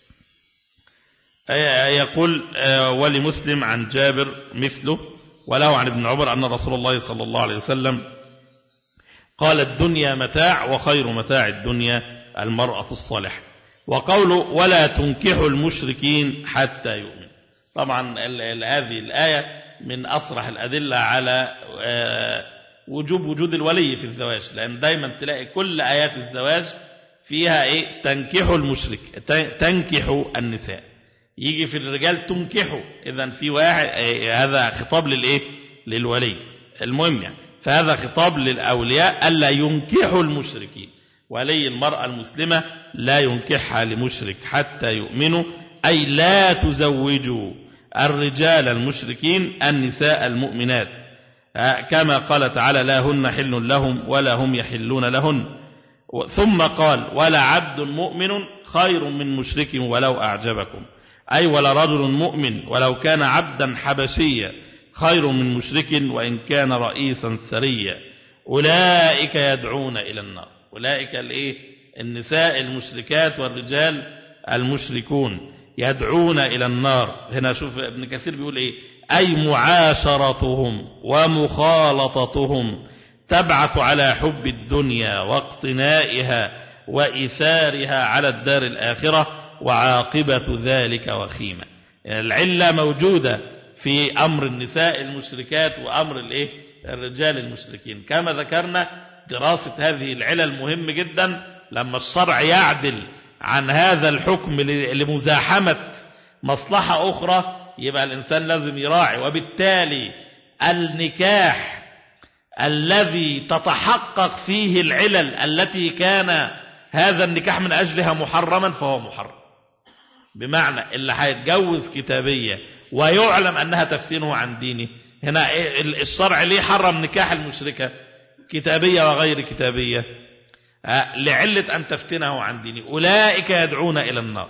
[SPEAKER 2] يقول ولمسلم عن جابر مثله، وله عن ابن عمر أن رسول الله صلى الله عليه وسلم قال الدنيا متاع وخير متاع الدنيا المرأة الصالحة. وقوله ولا تنكحوا المشركين حتى يؤمن. طبعا هذه الآية من أصرح الأدلة على وجوب وجود الولي في الزواج، لأن دايما تلاقي كل آيات الزواج فيها إيه؟ تنكحوا المشرك، تنكحوا النساء. يجي في الرجال تنكحوا، إذن في واحد هذا خطاب للإيه؟ للولي. المهم يعني فهذا خطاب للأولياء ألا ينكحوا المشركين. ولي المرأة المسلمة لا ينكحها لمشرك حتى يؤمنوا، أي لا تزوجوا الرجال المشركين النساء المؤمنات، كما قال تعالى لا هن حل لهم ولا هم يحلون لهن. ثم قال ولا عبد مؤمن خير من مشرك ولو أعجبكم، أي ولا رجل مؤمن ولو كان عبدا حبشيا خير من مشرك وإن كان رئيسا سريا، أولئك يدعون إلى النار. أولئك الإيه؟ النساء المشركات والرجال المشركون يدعون إلى النار. هنا شوف ابن كثير بيقول إيه؟ أي معاشرتهم ومخالطتهم تبعث على حب الدنيا واقتنائها وإثارها على الدار الآخرة، وعاقبة ذلك وخيمة. يعني العلة موجودة في أمر النساء المشركات وأمر الإيه؟ الرجال المشركين. كما ذكرنا دراسة هذه العلل مهم جدا. لما الشرع يعدل عن هذا الحكم لمزاحمة مصلحة أخرى يبقى الإنسان لازم يراعي. وبالتالي النكاح الذي تتحقق فيه العلل التي كان هذا النكاح من أجلها محرما فهو محرم، بمعنى اللي هيتجوز كتابية ويعلم أنها تفتنه عن دينه. هنا الشرع ليه حرم نكاح المشركة كتابية وغير كتابية؟ لعلة أن تفتنه عن دينه. أولئك يدعون إلى النار.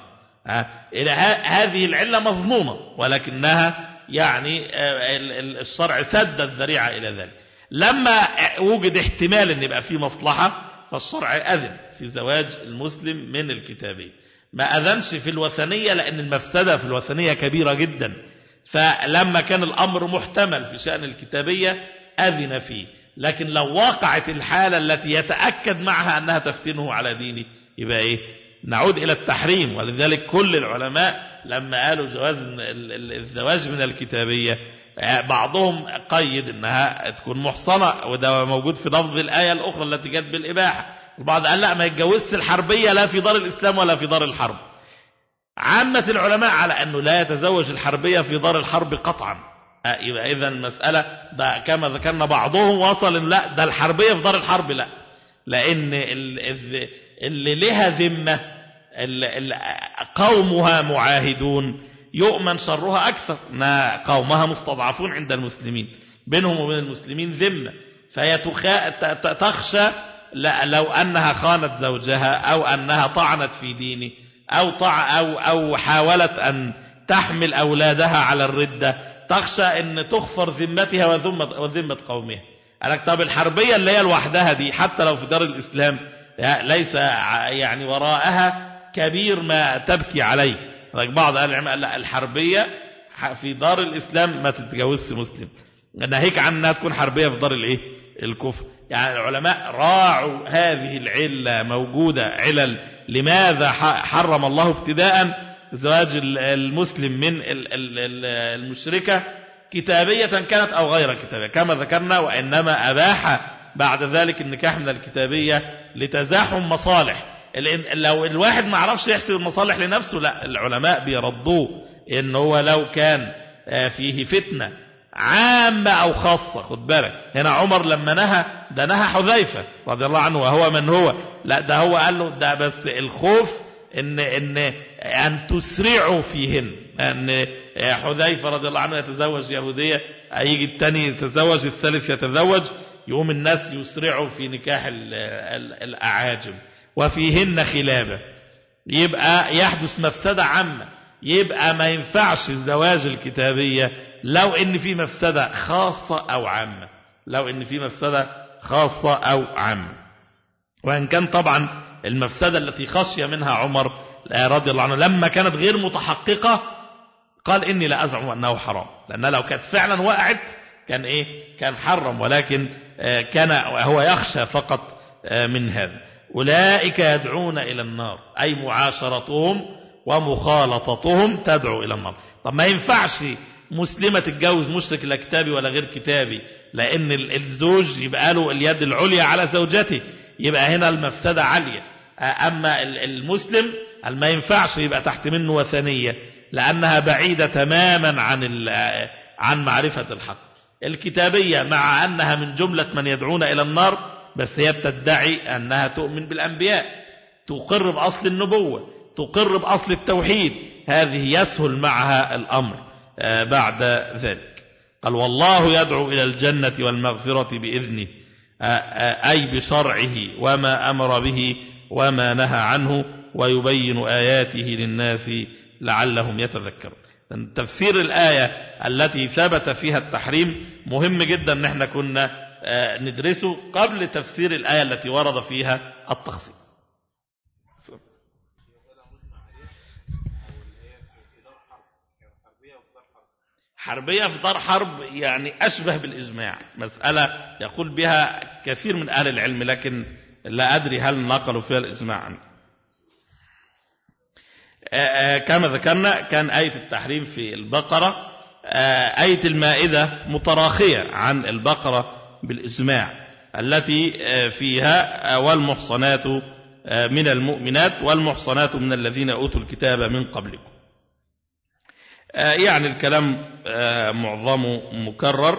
[SPEAKER 2] هذه العلة مظنونة، ولكنها يعني الشرع سد الذريعة إلى ذلك. لما وجد احتمال أن يبقى فيه مصلحة فالشرع أذن في زواج المسلم من الكتابية. ما أذنش في الوثنية لأن المفسدة في الوثنية كبيرة جدا، فلما كان الأمر محتمل في شأن الكتابية أذن فيه. لكن لو وقعت الحالة التي يتأكد معها أنها تفتنه على دينه يبقى إيه؟ نعود إلى التحريم. ولذلك كل العلماء لما قالوا جواز الزواج من الكتابية بعضهم قيد أنها تكون محصنة، وده موجود في لفظ الآية الأخرى التي جت بالإباحة. البعض قال لا، ما يتجوزش الحربية لا في دار الإسلام ولا في دار الحرب. عامة العلماء على أنه لا يتزوج الحربية في دار الحرب قطعا، يبقى إذا المسألة ده كما ذكرنا بعضهم وصل لا ده الحربية في دار الحرب لا، لأن اللي لها ذمة قومها معاهدون يؤمن شرها أكثر، قومها مستضعفون عند المسلمين، بينهم وبين المسلمين ذمة، فهي تخشى لو أنها خانت زوجها أو أنها طعنت في دينه أو, طع أو, أو حاولت أن تحمل أولادها على الردة، تخشى أن تغفر ذمتها وذمة, وذمة قومها. قالك طب الحربية اللي هي لوحدها دي حتى لو في دار الإسلام ليس يعني وراءها كبير ما تبكي عليه. بعض أهل العلم قال لا الحربية في دار الإسلام ما تتجوزش مسلم، ناهيك عن أنها تكون حربية في دار الإيه الكفر. يعني العلماء راعوا هذه العلة موجودة، علل لماذا حرم الله ابتداء زواج المسلم من المشركة كتابية كانت أو غير كتابية كما ذكرنا، وإنما أباح بعد ذلك النكاح من الكتابية لتزاحم مصالح. لو الواحد ما عرفش يحسب المصالح لنفسه لا، العلماء بيردوه إن هو لو كان فيه فتنة عامة أو خاصة. خد بالك هنا عمر لما نهى ده نهى حذيفة رضي الله عنه وهو من هو، لا ده هو قال له ده بس الخوف إن, إن أن تسرعوا فيهن، أن حذيفة رضي الله عنه يتزوج يهودية، يجي الثاني يتزوج، الثالث يتزوج، يقوم الناس يسرعوا في نكاح الأعاجم وفيهن خلابة، يبقى يحدث مفسدة عامة. يبقى ما ينفعش الزواج الكتابية لو ان في مفسدة خاصة او عامة، لو ان في مفسدة خاصة او عامة. وان كان طبعا المفسدة التي خشي منها عمر رضي الله عنه لما كانت غير متحققة قال اني لا ازعم انه حرام، لان لو كانت فعلا وقعت كان ايه كان حرم، ولكن كان هو يخشى فقط من هذا. اولئك يدعون الى النار، اي معاشرتهم ومخالطتهم تدعو الى النار. طب ما ينفعش مسلمة تتجوز مشرك لا كتابي ولا غير كتابي، لأن الزوج يبقى له اليد العليا على زوجته، يبقى هنا المفسدة عالية. أما المسلم ما ينفعش يبقى تحت منه وثنية، لأنها بعيدة تماما عن عن معرفة الحق. الكتابية مع أنها من جملة من يدعون إلى النار، بس هي بتدعي أنها تؤمن بالأنبياء، تقر بأصل النبوة، تقر بأصل التوحيد، هذه يسهل معها الأمر بعد ذلك. قال والله يدعو إلى الجنة والمغفرة بإذنه، أي بشرعه وما أمر به وما نهى عنه، ويبين آياته للناس لعلهم يتذكرون. تفسير الآية التي ثبت فيها التحريم مهم جدا ان احنا كنا ندرسه قبل تفسير الآية التي ورد فيها التخصيص. حربية في دار حرب يعني أشبه بالإجماع، مسألة يقول بها كثير من أهل العلم، لكن لا أدري هل نقلوا فيها الإجماع عنه. كما ذكرنا كان آية التحريم في البقرة، آية المائدة متراخية عن البقرة بالإجماع، التي فيها والمحصنات من المؤمنات والمحصنات من الذين أوتوا الكتاب من قبلكم. يعني الكلام معظمه مكرر،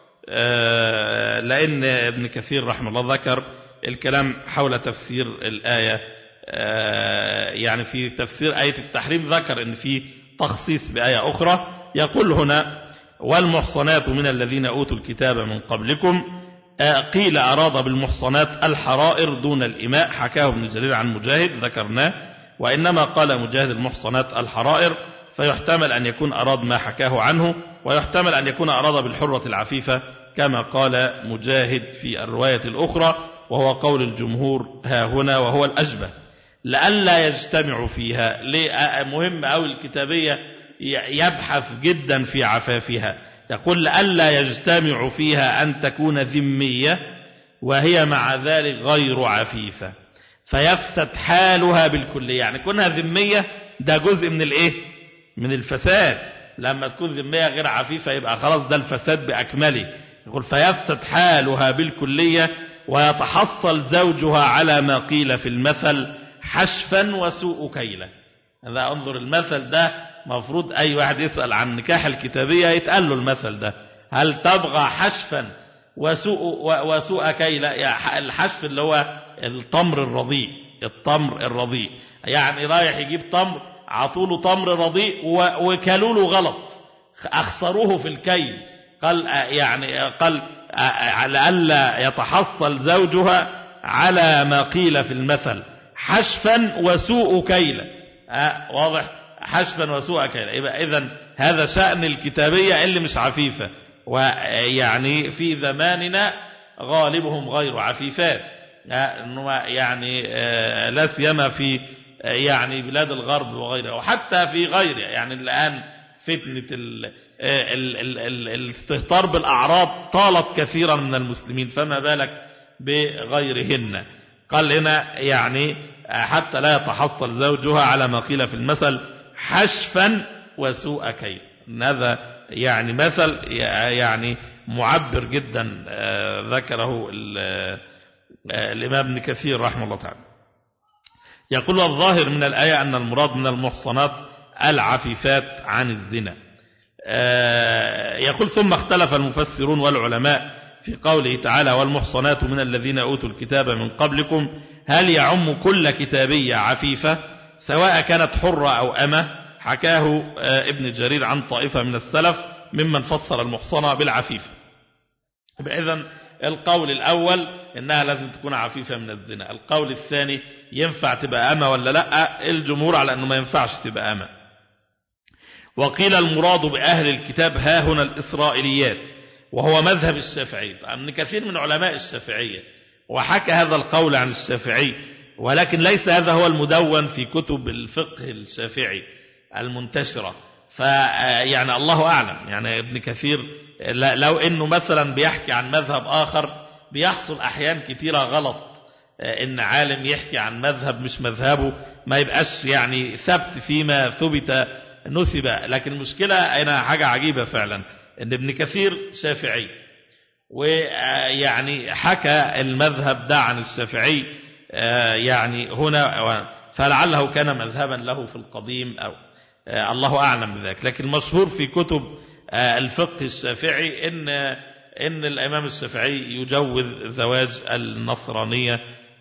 [SPEAKER 2] لأن ابن كثير رحمه الله ذكر الكلام حول تفسير الآية. يعني في تفسير آية التحريم ذكر أن في تخصيص بآية أخرى، يقول هنا والمحصنات من الذين أوتوا الكتاب من قبلكم، قيل أراد بالمحصنات الحرائر دون الإماء، حكاه ابن جرير عن مجاهد ذكرناه، وإنما قال مجاهد المحصنات الحرائر، فيحتمل أن يكون أراد ما حكاه عنه، ويحتمل أن يكون أراد بالحرة العفيفة كما قال مجاهد في الرواية الأخرى، وهو قول الجمهور ها هنا وهو الأشبه، لألا يجتمع فيها. مهم أو الكتابية يبحث جدا في عفافها، يقول لألا يجتمع فيها أن تكون ذمية وهي مع ذلك غير عفيفة، فيفسد حالها بالكلية. يعني كونها ذمية ده جزء من الإيه؟ من الفساد. لما تكون ذمية غير عفيفة يبقى خلاص ده الفساد بأكمله. يقول فيفسد حالها بالكلية ويتحصل زوجها على ما قيل في المثل حشفا وسوء كيلة. هذا انظر المثل ده مفروض أي واحد يسأل عن نكاح الكتابية يتقال له المثل ده. هل تبغى حشفا وسوء وسوء كيلا؟ الحشف اللي هو التمر الرضيء، التمر الرضيء يعني رايح يجيب تمر، عطوله تمر رضيء وكلوا له غلط، أخسروه في الكيل. قال يعني قال لئلا يتحصل زوجها على ما قيل في المثل حشفا وسوء كيلا. أه واضح، حشفا وسوء كيلا. يبقى إذن هذا شأن الكتابية اللي مش عفيفة، ويعني في زماننا غالبهم غير عفيفات، يعني لا سيما في يعني بلاد الغرب وغيرها، وحتى في غيرها. يعني الآن فتنة الاستهتار بالأعراض طالت كثيرا من المسلمين، فما بالك بغيرهن. قال هنا يعني حتى لا يتحصل زوجها على ما قيل في المثل حشفا وسوء كيل. هذا يعني مثل يعني معبر جدا ذكره الإمام ابن كثير رحمه الله تعالى. يقول الظاهر من الآية أن المراد من المحصنات العفيفات عن الزنا. يقول ثم اختلف المفسرون والعلماء في قوله تعالى والمحصنات من الذين أوتوا الكتاب من قبلكم، هل يعم كل كتابية عفيفة سواء كانت حرة أو أمة؟ حكاه ابن جرير عن طائفة من السلف ممن فسر المحصنة بالعفيفة. إذن القول الأول إنها لازم تكون عفيفة من الزنا. القول الثاني ينفع تبقى أمة ولا لا؟ الجمهور على أنه ما ينفعش تبقى أمة. وقيل المراد بأهل الكتاب ها هنا الإسرائيليات، وهو مذهب الشافعي. أن كثير من علماء الشافعية وحكى هذا القول عن الشافعي، ولكن ليس هذا هو المدون في كتب الفقه الشافعي المنتشرة. فيعني الله أعلم، يعني ابن كثير لو إنه مثلا بيحكي عن مذهب آخر بيحصل أحيان كثيرة غلط، إن عالم يحكي عن مذهب مش مذهبه ما يبقاش يعني ثبت فيما ثبت نسب. لكن المشكلة هنا حاجة عجيبة فعلا، إن ابن كثير شافعي ويعني حكى المذهب ده عن الشافعي يعني هنا، فلعله كان مذهبا له في القديم أو الله أعلم بذلك. لكن مشهور في كتب الفقه الشافعي إن إن الإمام الشافعي يجوز زواج النصرانية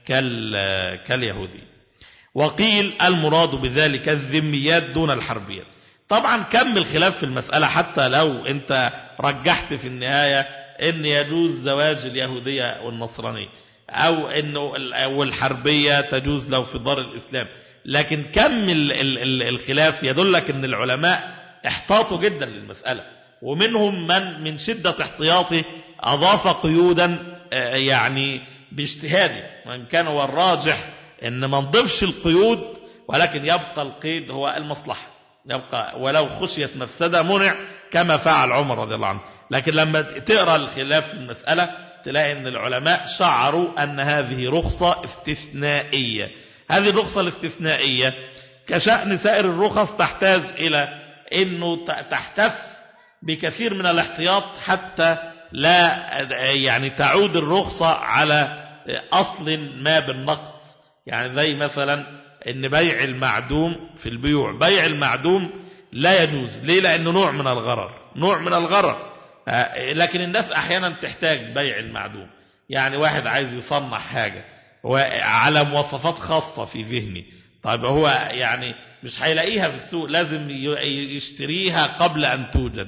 [SPEAKER 2] كاليهودي. وقيل المراد بذلك الذميات دون الحربيات. طبعا كم الخلاف في المسألة، حتى لو أنت رجحت في النهاية إن يجوز زواج اليهودية والنصرانية أو إنه والحربية تجوز لو في دار الإسلام، لكن كم الخلاف يدلك أن العلماء احتاطوا جدا للمسألة، ومنهم من من شدة احتياطه أضاف قيودا يعني باجتهاده، من كان هو الراجح أن ما نضيفش القيود ولكن يبقى القيد هو المصلحة، يبقى ولو خشيت مفسدة منع كما فعل عمر رضي الله عنه. لكن لما تقرأ الخلاف في المسألة تلاقي أن العلماء شعروا أن هذه رخصة استثنائية. هذه الرخصة الاستثنائية كشأن سائر الرخص تحتاج إلى أنه تحتف بكثير من الاحتياط حتى لا يعني تعود الرخصة على أصل ما بالنقد. يعني زي مثلا أن بيع المعدوم في البيوع، بيع المعدوم لا يجوز. ليه؟ لأنه نوع من الغرر، نوع من الغرر. لكن الناس أحيانا تحتاج بيع المعدوم، يعني واحد عايز يصنع حاجة وعلى مواصفات خاصة في ذهني، طيب هو يعني مش هيلاقيها في السوق، لازم يشتريها قبل أن توجد.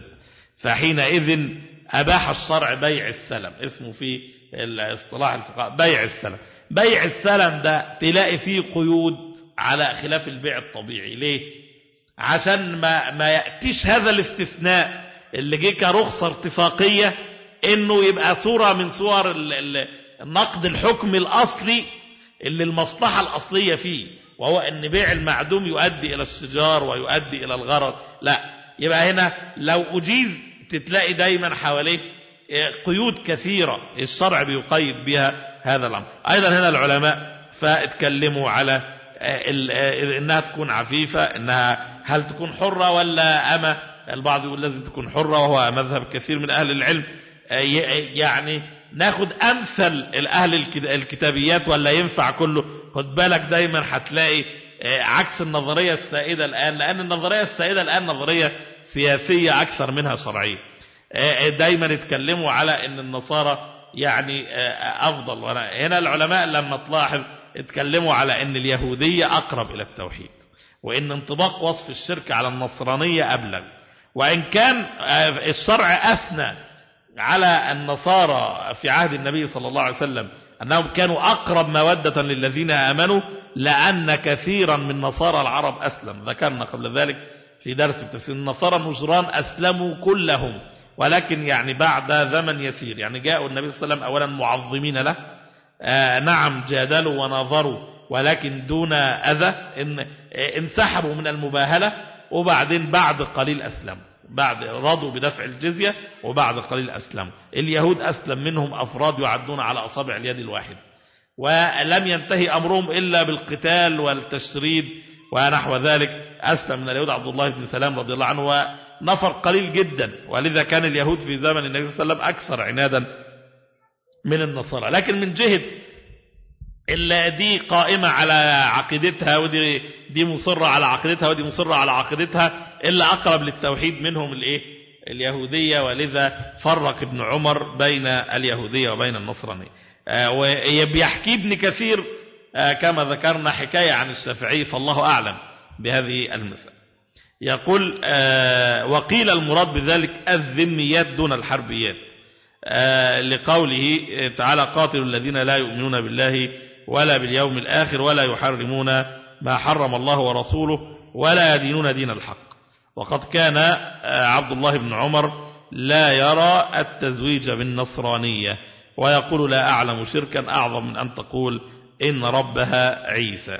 [SPEAKER 2] فحينئذ أباح الشرع بيع السلم، اسمه في الاصطلاح الفقهاء بيع السلم. بيع السلم ده تلاقي فيه قيود على خلاف البيع الطبيعي. ليه؟ عشان ما, ما يأتيش هذا الاستثناء اللي جه كرخصة ارتفاقية انه يبقى صورة من صور النقد الحكم الأصلي اللي المصلحة الأصلية فيه، وهو ان بيع المعدوم يؤدي إلى الشجار ويؤدي إلى الغرض. لا، يبقى هنا لو أجيز تتلاقي دايما حواليه قيود كثيرة الشرع بيقيد بها هذا الأمر. أيضا هنا العلماء فاتكلموا على إنها تكون عفيفة، إنها هل تكون حرة ولا أمة. البعض يقول لازم تكون حرة، وهو مذهب كثير من أهل العلم. يعني ناخد أمثل الأهل الكتابيات ولا ينفع كله؟ خد بالك دايما هتلاقي عكس النظرية السائدة الآن، لأن النظرية السائدة الآن نظرية سياسية أكثر منها شرعية. دايما يتكلموا على أن النصارى يعني أفضل. هنا العلماء لما تلاحظ اتكلموا على أن اليهودية أقرب إلى التوحيد، وأن انطباق وصف الشرك على النصرانية أبلغ، وإن كان الشرع أثنى على النصارى في عهد النبي صلى الله عليه وسلم أنهم كانوا أقرب مودة للذين آمنوا، لأن كثيرا من نصارى العرب أسلم. ذكرنا قبل ذلك في درس التفسير النصارى النجران أسلموا كلهم، ولكن يعني بعد زمن يسير، يعني جاءوا النبي صلى الله عليه وسلم أولا معظمين له، آه نعم جادلوا ونظروا ولكن دون أذى، إن انسحبوا من المباهلة، وبعدين بعد قليل أسلموا، بعد رضوا بدفع الجزية وبعد قليل أسلموا. اليهود أسلم منهم أفراد يعدون على أصابع اليد الواحد، ولم ينتهي أمرهم إلا بالقتال والتشريد ونحو ذلك. أسلم من اليهود عبد الله بن سلام رضي الله عنه ونفر قليل جدا، ولذا كان اليهود في زمن النبي صلى الله عليه وسلم أكثر عنادا من النصارى. لكن من جهة إلا دي قائمة على عقيدتها، ودي دي مصرة على عقيدتها، ودي مصرة على عقيدتها، إلا أقرب للتوحيد منهم الإيه؟ اليهودية. ولذا فرق ابن عمر بين اليهودية وبين النصرانية. آه وبيحكي ابن كثير آه كما ذكرنا حكاية عن الشافعي، فالله أعلم بهذه المسألة. يقول آه وقيل المراد بذلك الذميات دون الحربيات، آه لقوله تعالى قاتلوا الذين لا يؤمنون بالله ولا باليوم الآخر ولا يحرمون ما حرم الله ورسوله ولا يدينون دين الحق. وقد كان عبد الله بن عمر لا يرى التزويج بالنصرانية، ويقول لا أعلم شركا أعظم من أن تقول إن ربها عيسى.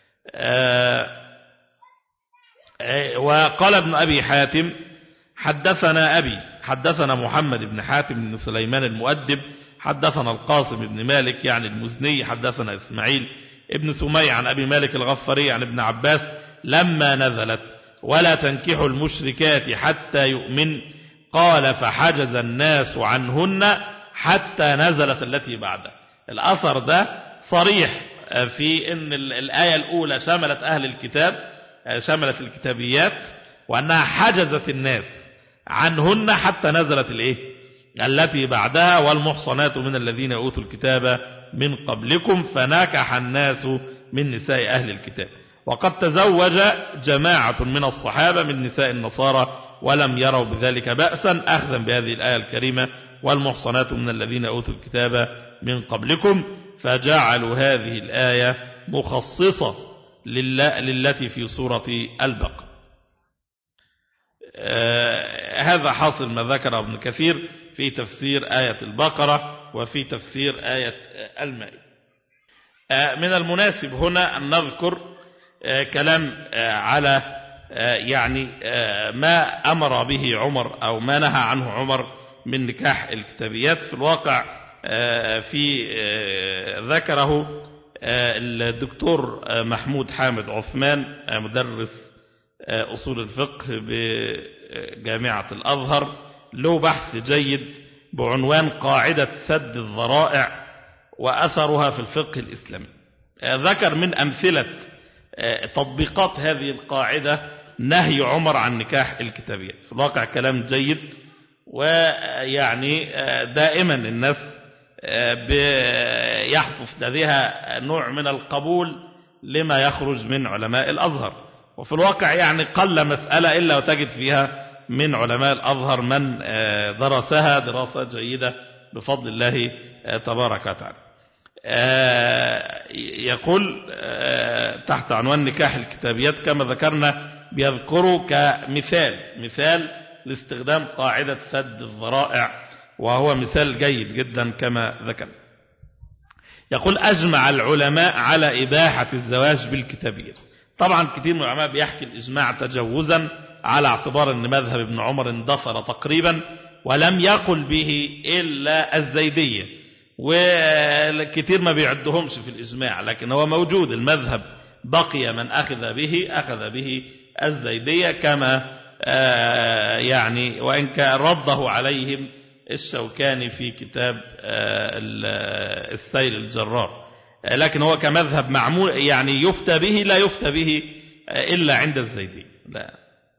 [SPEAKER 2] وقال ابن أبي حاتم حدثنا أبي حدثنا محمد بن حاتم بن سليمان المؤدب حدثنا القاسم بن مالك يعني المزني حدثنا إسماعيل ابن سمي عن أبي مالك الغفاري عن ابن عباس لما نزلت ولا تنكحوا المشركات حتى يؤمن قال فحجز الناس عنهن حتى نزلت التي بعدها. الأثر ده صريح في أن الآية الأولى شملت أهل الكتاب، شملت الكتابيات، وأنها حجزت الناس عنهن حتى نزلت الإيه؟ التي بعدها والمحصنات من الذين أوتوا الكتاب من قبلكم فنكح الناس من نساء أهل الكتاب. وقد تزوج جماعة من الصحابة من نساء النصارى ولم يروا بذلك بأسا أخذا بهذه الآية الكريمة والمحصنات من الذين أوتوا الكتاب من قبلكم، فجعلوا هذه الآية مخصصة للتي في سورة البقرة. آه هذا حاصل ما ذكر ابن كثير في تفسير آية البقرة وفي تفسير آية المائدة. آه من المناسب هنا أن نذكر آه كلام آه على آه يعني آه ما أمر به عمر أو ما نهى عنه عمر من نكاح الكتابيات. في الواقع آه في آه ذكره آه الدكتور آه محمود حامد عثمان آه مدرس أصول الفقه بجامعة الأزهر، له بحث جيد بعنوان قاعدة سد الذرائع وأثرها في الفقه الإسلامي. ذكر من أمثلة تطبيقات هذه القاعدة نهي عمر عن نكاح الكتابيات. في الواقع كلام جيد، ويعني دائما الناس يحدث لديها نوع من القبول لما يخرج من علماء الأزهر. وفي الواقع يعني قل مسألة إلا وتجد فيها من علماء الأزهر من درسها دراسة جيدة بفضل الله تبارك وتعالى. يقول تحت عنوان نكاح الكتابيات كما ذكرنا بيذكروا كمثال مثال لاستخدام قاعدة سد الذرائع، وهو مثال جيد جدا كما ذكر. يقول أجمع العلماء على إباحة الزواج بالكتابيات. طبعا كثير من العلماء بيحكي الإجماع تجوزا على اعتبار أن مذهب ابن عمر اندثر تقريبا ولم يقل به إلا الزيدية، وكثير ما بيعدهمش في الإجماع، لكن هو موجود المذهب بقي من أخذ به أخذ به الزيدية كما يعني وإن كان رده عليهم الشوكاني في كتاب السيل الجرار. لكن هو كمذهب معمول يعني يفتى به، لا يفتى به إلا عند الزيدي. لا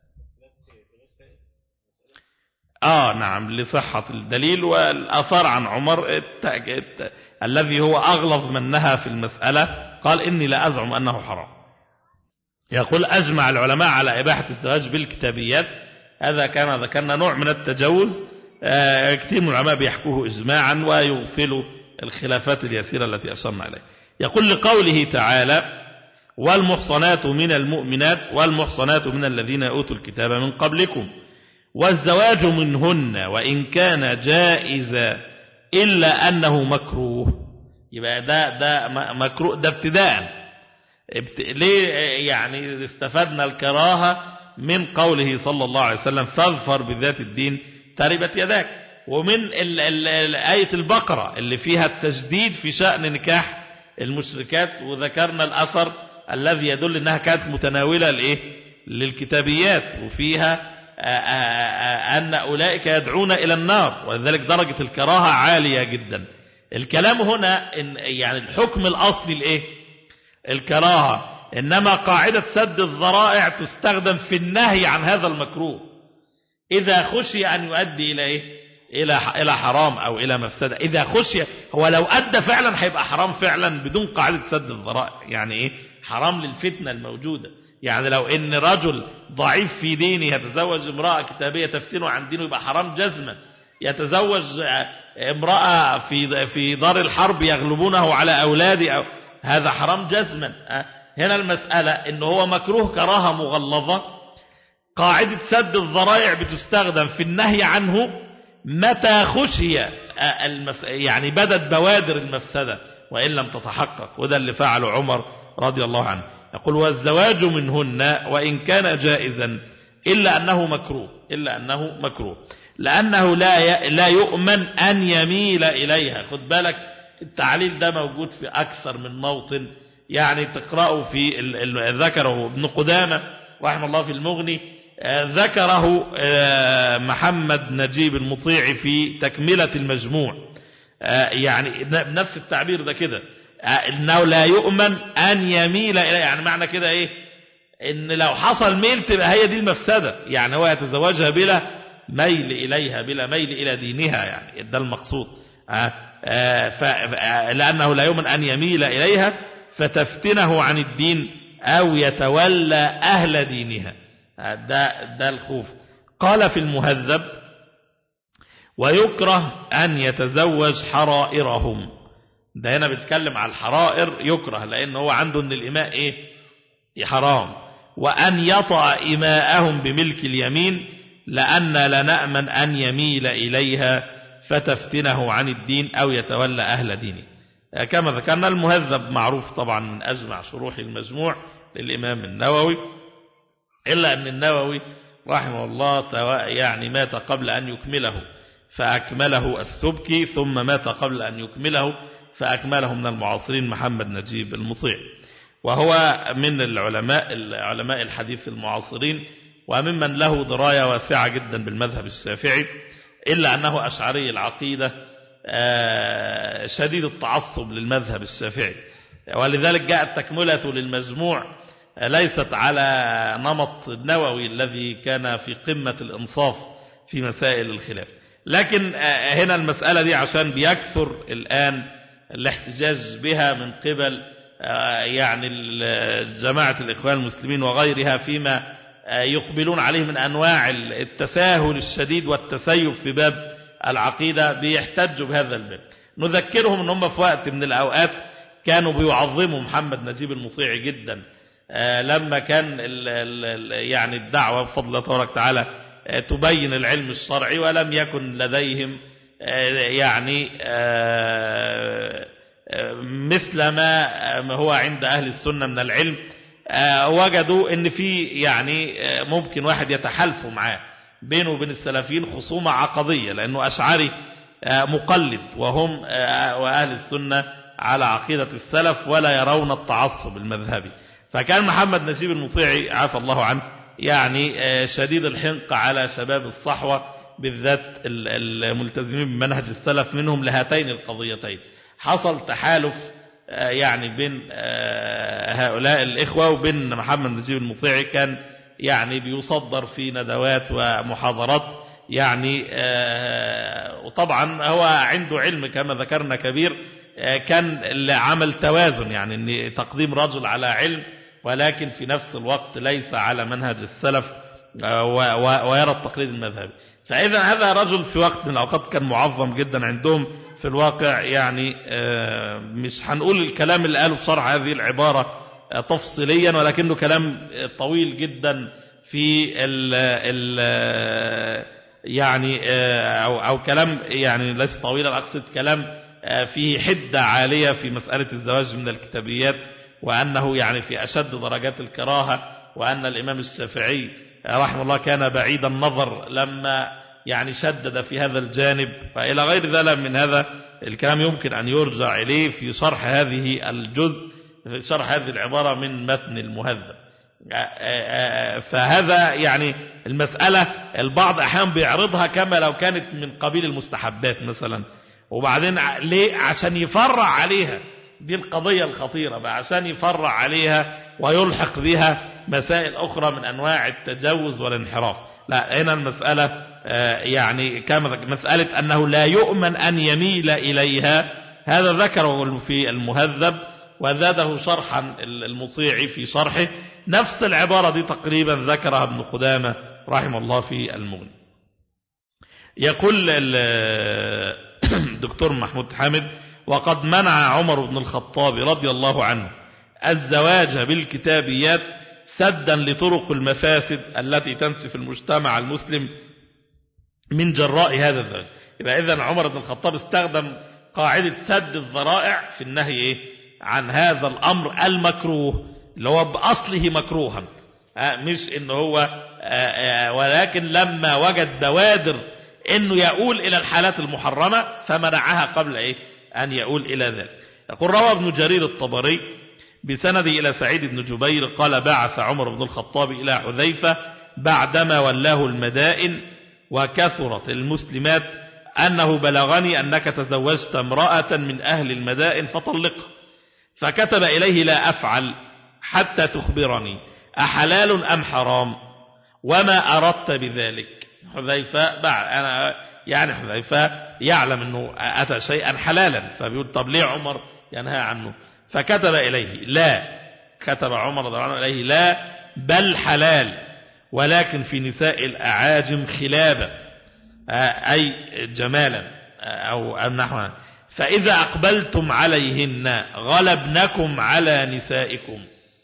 [SPEAKER 2] آه نعم لصحة الدليل والآثار عن عمر الت... الت... الذي هو أغلظ من نهى في المسألة قال إني لا أزعم أنه حرام. يقول أجمع العلماء على إباحة الزواج بالكتابيات. هذا كان ذكرنا نوع من التجاوز، آه كثير من العلماء بيحكوه إجماعا ويغفلوا الخلافات اليسيرة التي أشرنا إليها. يقول لقوله تعالى والمحصنات من المؤمنات والمحصنات من الذين أوتوا الكتاب من قبلكم والزواج منهن وإن كان جائزا إلا أنه مكروه. يبقى ده ده مكروه ده ابتداء. ليه يعني استفدنا الكراهة من قوله صلى الله عليه وسلم فاظفر بذات الدين تربت يداك، ومن ال ال آية البقرة اللي فيها التجديد في شأن نكاح المشركات، وذكرنا الأثر الذي يدل أنها كانت متناولة لإيه للكتابيات، وفيها أن أولئك يدعون إلى النار، ولذلك درجة الكراهة عالية جدا. الكلام هنا إن يعني الحكم الأصلي الإيه الكراهة، إنما قاعدة سد الذرائع تستخدم في النهي عن هذا المكروه إذا خشي أن يؤدي إلى إيه إلى إلى حرام أو إلى مفسدة. إذا خشي هو لو أدى فعلا هيبقى حرام فعلا بدون قاعدة سد الذرائع. يعني إيه حرام للفتنة الموجودة. يعني لو إن رجل ضعيف في دينه يتزوج امرأة كتابية تفتنه عن دينه يبقى حرام جزما. يتزوج امرأة في في دار الحرب يغلبونه على أولاده أو هذا حرام جزما. هنا المسألة إنه هو مكروه كراهة مغلظة. قاعدة سد الذرائع بتستخدم في النهي عنه متى خشي المس... يعني بدت بوادر المفسدة وإن لم تتحقق، وده اللي فعله عمر رضي الله عنه. يقول والزواج منهن وإن كان جائزا إلا أنه مكروه إلا أنه مكروه لأنه لا ي... لا يؤمن أن يميل إليها. خد بالك التعليل ده موجود في أكثر من موطن، يعني تقرأه في ال... ال... ذكره ابن قدامة رحمه الله في المغني، ذكره محمد نجيب المطيع في تكملة المجموع، يعني بنفس التعبير ده كده، انه لا يؤمن ان يميل اليه. يعني معنى كده ايه ان لو حصل ميل تبقى هي دي المفسدة، يعني هو يتزوجها بلا ميل اليها بلا ميل الى دينها، يعني ده المقصود. لانه لا يؤمن ان يميل اليها فتفتنه عن الدين او يتولى اهل دينها. ده, ده الخوف. قال في المهذب ويكره أن يتزوج حرائرهم. ده هنا بيتكلم على الحرائر يكره لأنه هو عنده أن الإماء إيه حرام. وأن يطأ إماءهم بملك اليمين لأن لا نأمن أن يميل إليها فتفتنه عن الدين أو يتولى أهل دينه. كما ذكرنا المهذب معروف طبعا من أجمع شروح المجموع للإمام النووي، إلا أن النووي رحمه الله يعني مات قبل أن يكمله فأكمله السبكي، ثم مات قبل أن يكمله فأكمله من المعاصرين محمد نجيب المطيع، وهو من العلماء العلماء الحديث المعاصرين وممن له دراية واسعة جدا بالمذهب الشافعي، إلا أنه أشعري العقيدة شديد التعصب للمذهب الشافعي، ولذلك جاءت تكملته للمجموع ليست على نمط النووي الذي كان في قمة الإنصاف في مسائل الخلاف. لكن هنا المسألة دي عشان بيكثر الآن الاحتجاج بها من قبل يعني جماعة الإخوان المسلمين وغيرها فيما يقبلون عليه من أنواع التساهل الشديد والتسيب في باب العقيدة، بيحتجوا بهذا الباب. نذكرهم أن هم في وقت من الأوقات كانوا بيعظموا محمد نجيب المطيع جدا لما كان ال ال يعني الدعوة بفضل الله تبارك وتعالى تبين العلم الشرعي، ولم يكن لديهم يعني مثل ما هو عند أهل السنة من العلم. وجدوا ان في يعني ممكن واحد يتحالفوا معاه بينه وبين السلفيين خصومة عقدية، لأنه أشعري مقلد وهم وأهل السنة على عقيدة السلف ولا يرون التعصب المذهبي. فكان محمد نجيب المطيعي عافى الله عنه يعني شديد الحنق على شباب الصحوة بالذات الملتزمين بمنهج السلف منهم لهاتين القضيتين. حصل تحالف يعني بين هؤلاء الإخوة وبين محمد نجيب المطيعي كان يعني بيصدر في ندوات ومحاضرات يعني. وطبعا هو عنده علم كما ذكرنا كبير، كان اللي عمل توازن يعني ان تقديم رجل على علم ولكن في نفس الوقت ليس على منهج السلف ويرى التقليد المذهبي. فإذا هذا رجل في وقت من الأوقات كان معظم جدا عندهم في الواقع. يعني مش هنقول الكلام اللي قاله في شرح هذه العبارة تفصيليا، ولكنه كلام طويل جدا في ال ال يعني أو, أو كلام يعني ليس طويلا، أقصد كلام فيه حدة عالية في مسألة الزواج من الكتابيات، وأنه يعني في أشد درجات الكراهة، وأن الإمام الشافعي رحمه الله كان بعيد النظر لما يعني شدد في هذا الجانب، فإلى غير ذلك من هذا الكلام يمكن أن يرجع إليه في شرح هذه الجزء، في شرح هذه العبارة من متن المهذب. فهذا يعني المسألة البعض أحيانا بيعرضها كما لو كانت من قبيل المستحبات مثلا، وبعدين ليه؟ عشان يفرع عليها، دي القضية الخطيرة بقى، عشان يفرع عليها ويلحق بها مسائل أخرى من أنواع التجوز والانحراف. لا، هنا المسألة يعني كما مسألة أنه لا يؤمن أن يميل إليها، هذا ذكره في المهذب وزاده شرحا المطيعي في شرحه. نفس العبارة دي تقريبا ذكرها ابن قدامة رحمه الله في المغني. يقول الدكتور محمود حامد: وقد منع عمر بن الخطاب رضي الله عنه الزواج بالكتابيات سدا لطرق المفاسد التي تنسف المجتمع المسلم من جراء هذا الزواج. يبقى إذن عمر بن الخطاب استخدم قاعدة سد الذرائع في النهي إيه؟ عن هذا الأمر المكروه اللي هو بأصله مكروها، مش إنه هو ولكن لما وجد بوادر إنه يقول إلى الحالات المحرمة فمنعها قبل إيه أن يقول إلى ذلك. يقول: روى ابن جرير الطبري بسنده إلى سعيد بن جبير قال: بعث عمر بن الخطاب إلى حذيفة بعدما ولاه المدائن وكثرت المسلمات أنه بلغني أنك تزوجت امرأة من أهل المدائن فطلقها، فكتب إليه: لا أفعل حتى تخبرني أحلال أم حرام، وما أردت بذلك. حذيفة بعد أنا يعني حذيفة يعلم أنه أتى شيئا حلالا، فبيقول: طب ليه عمر ينهى عنه؟ فكتب إليه: لا، كتب عمر رضي الله عنه إليه: لا بل حلال، ولكن في نساء الأعاجم خلابة، أي جمالا أو نحو، فإذا أقبلتم عليهن غلبنكم على نسائكم.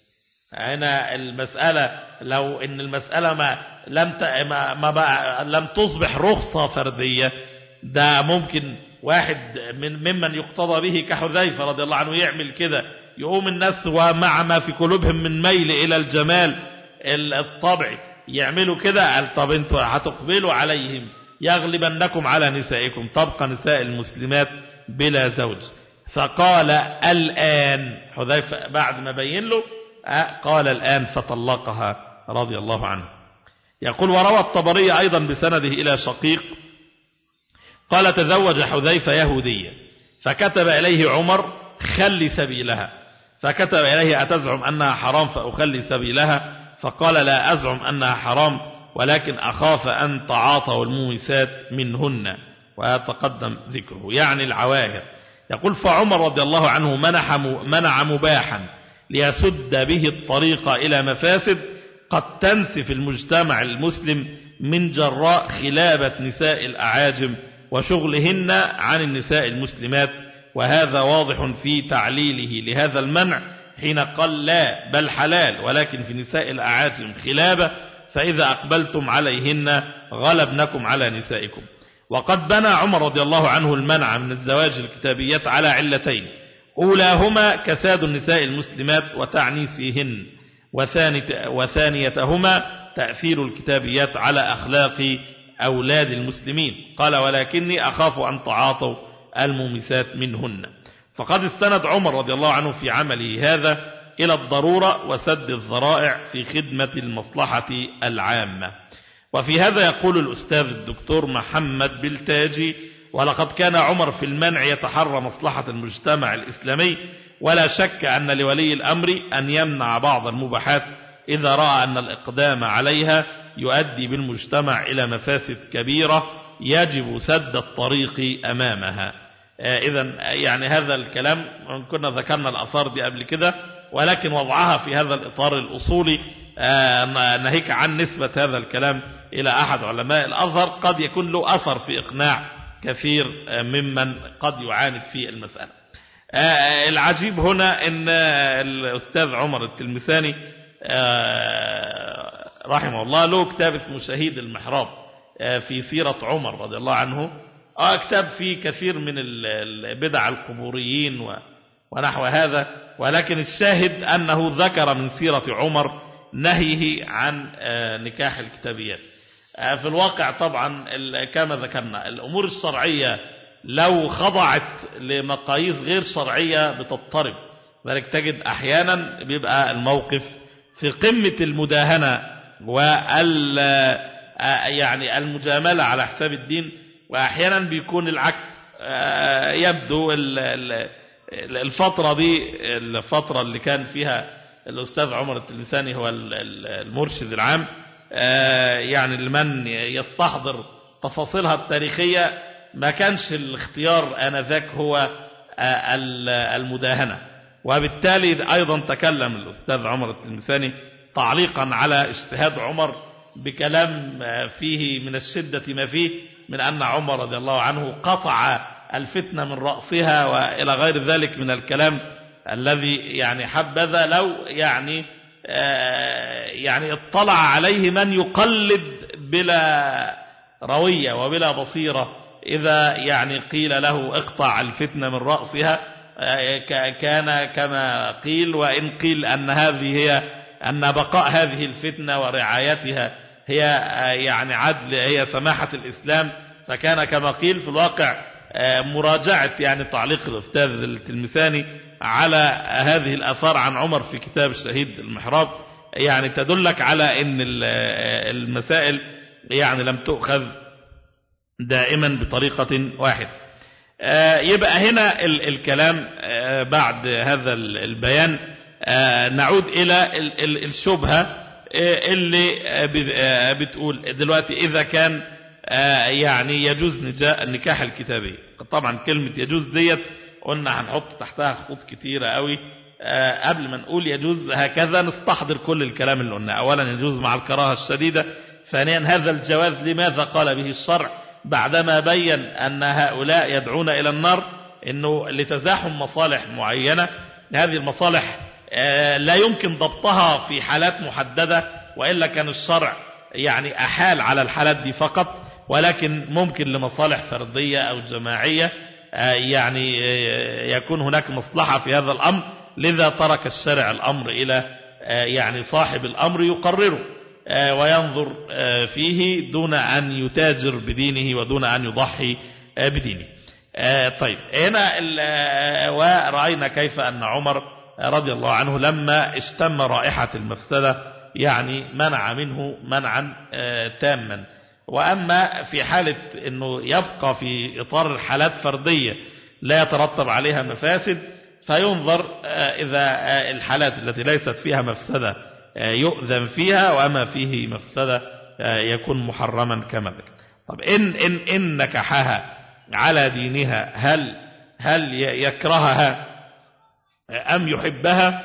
[SPEAKER 2] هنا المسألة لو إن المسألة ما لم ما ما لم تصبح رخصة فردية، ده ممكن واحد من ممن يقتضى به كحذيفة رضي الله عنه يعمل كده، يقوم الناس ومع ما في قلوبهم من ميل إلى الجمال الطبعي يعملوا كده، قال: طب انتوا هتقبلوا عليهم يغلبنكم على نسائكم، تبقى نساء المسلمات بلا زوج. فقال: الآن، حذيفة بعد ما بين له قال: الآن، فطلقها رضي الله عنه. يقول: وروى الطبري أيضا بسنده إلى شقيق قال: تزوج حذيفة يهودية فكتب إليه عمر: خلي سبيلها، فكتب إليه: أتزعم أنها حرام فأخلي سبيلها؟ فقال: لا أزعم أنها حرام، ولكن أخاف أن تعاطوا المومسات منهن، ويتقدم ذكره يعني العواهر. يقول: فعمر رضي الله عنه منح منع مباحا ليسد به الطريق إلى مفاسد قد تنسف المجتمع المسلم من جراء خلابة نساء الأعاجم وشغلهن عن النساء المسلمات، وهذا واضح في تعليله لهذا المنع حين قال: لا بل حلال، ولكن في نساء الأعاجم خلابة، فإذا أقبلتم عليهن غلبنكم على نسائكم. وقد بنى عمر رضي الله عنه المنع من الزواج الكتابيات على علتين: أولاهما كساد النساء المسلمات وتعنيسهن، وثانيتهما تأثير الكتابيات على أخلاق أولاد المسلمين. قال: ولكني أخاف أن تعاطوا المومسات منهن. فقد استند عمر رضي الله عنه في عمله هذا إلى الضرورة وسد الذرائع في خدمة المصلحة العامة. وفي هذا يقول الأستاذ الدكتور محمد بلتاجي: ولقد كان عمر في المنع يتحرى مصلحة المجتمع الإسلامي ولا شك أن لولي الأمر أن يمنع بعض المباحات إذا رأى أن الإقدام عليها يؤدي بالمجتمع إلى مفاسد كبيرة يجب سد الطريق أمامها. إذن يعني هذا الكلام كنا ذكرنا الآثار دي قبل كده، ولكن وضعها في هذا الإطار الأصولي ناهيك عن نسبة هذا الكلام إلى أحد علماء الأزهر قد يكون له أثر في إقناع كثير ممن قد يعاند في المسألة. العجيب هنا أن الأستاذ عمر التلمساني رحمه الله له كتاب اسمه شهيد المحراب في سيرة عمر رضي الله عنه، كتاب فيه كثير من البدع القبوريين ونحو هذا، ولكن الشاهد أنه ذكر من سيرة عمر نهيه عن نكاح الكتابيات. في الواقع طبعا كما ذكرنا الأمور الشرعية لو خضعت لمقاييس غير شرعية بتضطرب، ذلك تجد أحيانا بيبقى الموقف في قمة المداهنة وال يعني المجاملة على حساب الدين، وأحيانا بيكون العكس. يبدو الفترة دي الفترة اللي كان فيها الأستاذ عمر التلمساني هو المرشد العام، يعني لمن يستحضر تفاصيلها التاريخية ما كانش الاختيار آنذاك هو المداهنة، وبالتالي أيضا تكلم الأستاذ عمر التلمساني تعليقا على اجتهاد عمر بكلام فيه من الشدة ما فيه من أن عمر رضي الله عنه قطع الفتنة من رأسها وإلى غير ذلك من الكلام الذي يعني حبذا لو يعني يعني اطلع عليه من يقلد بلا روية وبلا بصيرة إذا يعني قيل له اقطع الفتنة من رأسها، كان كما قيل، وإن قيل أن هذه هي أن بقاء هذه الفتنة ورعايتها هي يعني عدل هي سماحة الإسلام، فكان كما قيل. في الواقع مراجعة يعني تعليق الأستاذ التلمساني على هذه الآثار عن عمر في كتاب شهيد المحراب يعني تدلك على أن المسائل يعني لم تؤخذ دائما بطريقة واحدة. يبقى هنا الكلام بعد هذا البيان نعود إلى الشبهة اللي بتقول دلوقتي إذا كان يعني يجوز النكاح الكتابي. طبعا كلمة يجوز ديت قلنا هنحط تحتها خطوط كتيرة قوي. قبل ما نقول يجوز هكذا نستحضر كل الكلام اللي قلنا. أولا يجوز مع الكراهة الشديدة. ثانيا هذا الجواز لماذا قال به الشرع بعدما بين أن هؤلاء يدعون إلى النار، إنه لتزاحم مصالح معينة. هذه المصالح لا يمكن ضبطها في حالات محددة، وإلا كان الشرع يعني أحال على الحالات دي فقط، ولكن ممكن لمصالح فردية أو جماعية يعني يكون هناك مصلحة في هذا الأمر، لذا ترك الشرع الأمر إلى يعني صاحب الأمر يقرره وينظر فيه دون أن يتاجر بدينه ودون أن يضحي بدينه. طيب هنا ورأينا كيف أن عمر رضي الله عنه لما اشتم رائحة المفسدة يعني منع منه منعا تاما. وأما في حالة أنه يبقى في إطار الحالات فردية لا يترتب عليها مفاسد، فينظر إذا الحالات التي ليست فيها مفسدة يؤذن فيها، وأما فيه مفسدة يكون محرما كما ذكر. طب إن, إن, إن نكحها على دينها هل, هل يكرهها أم يحبها؟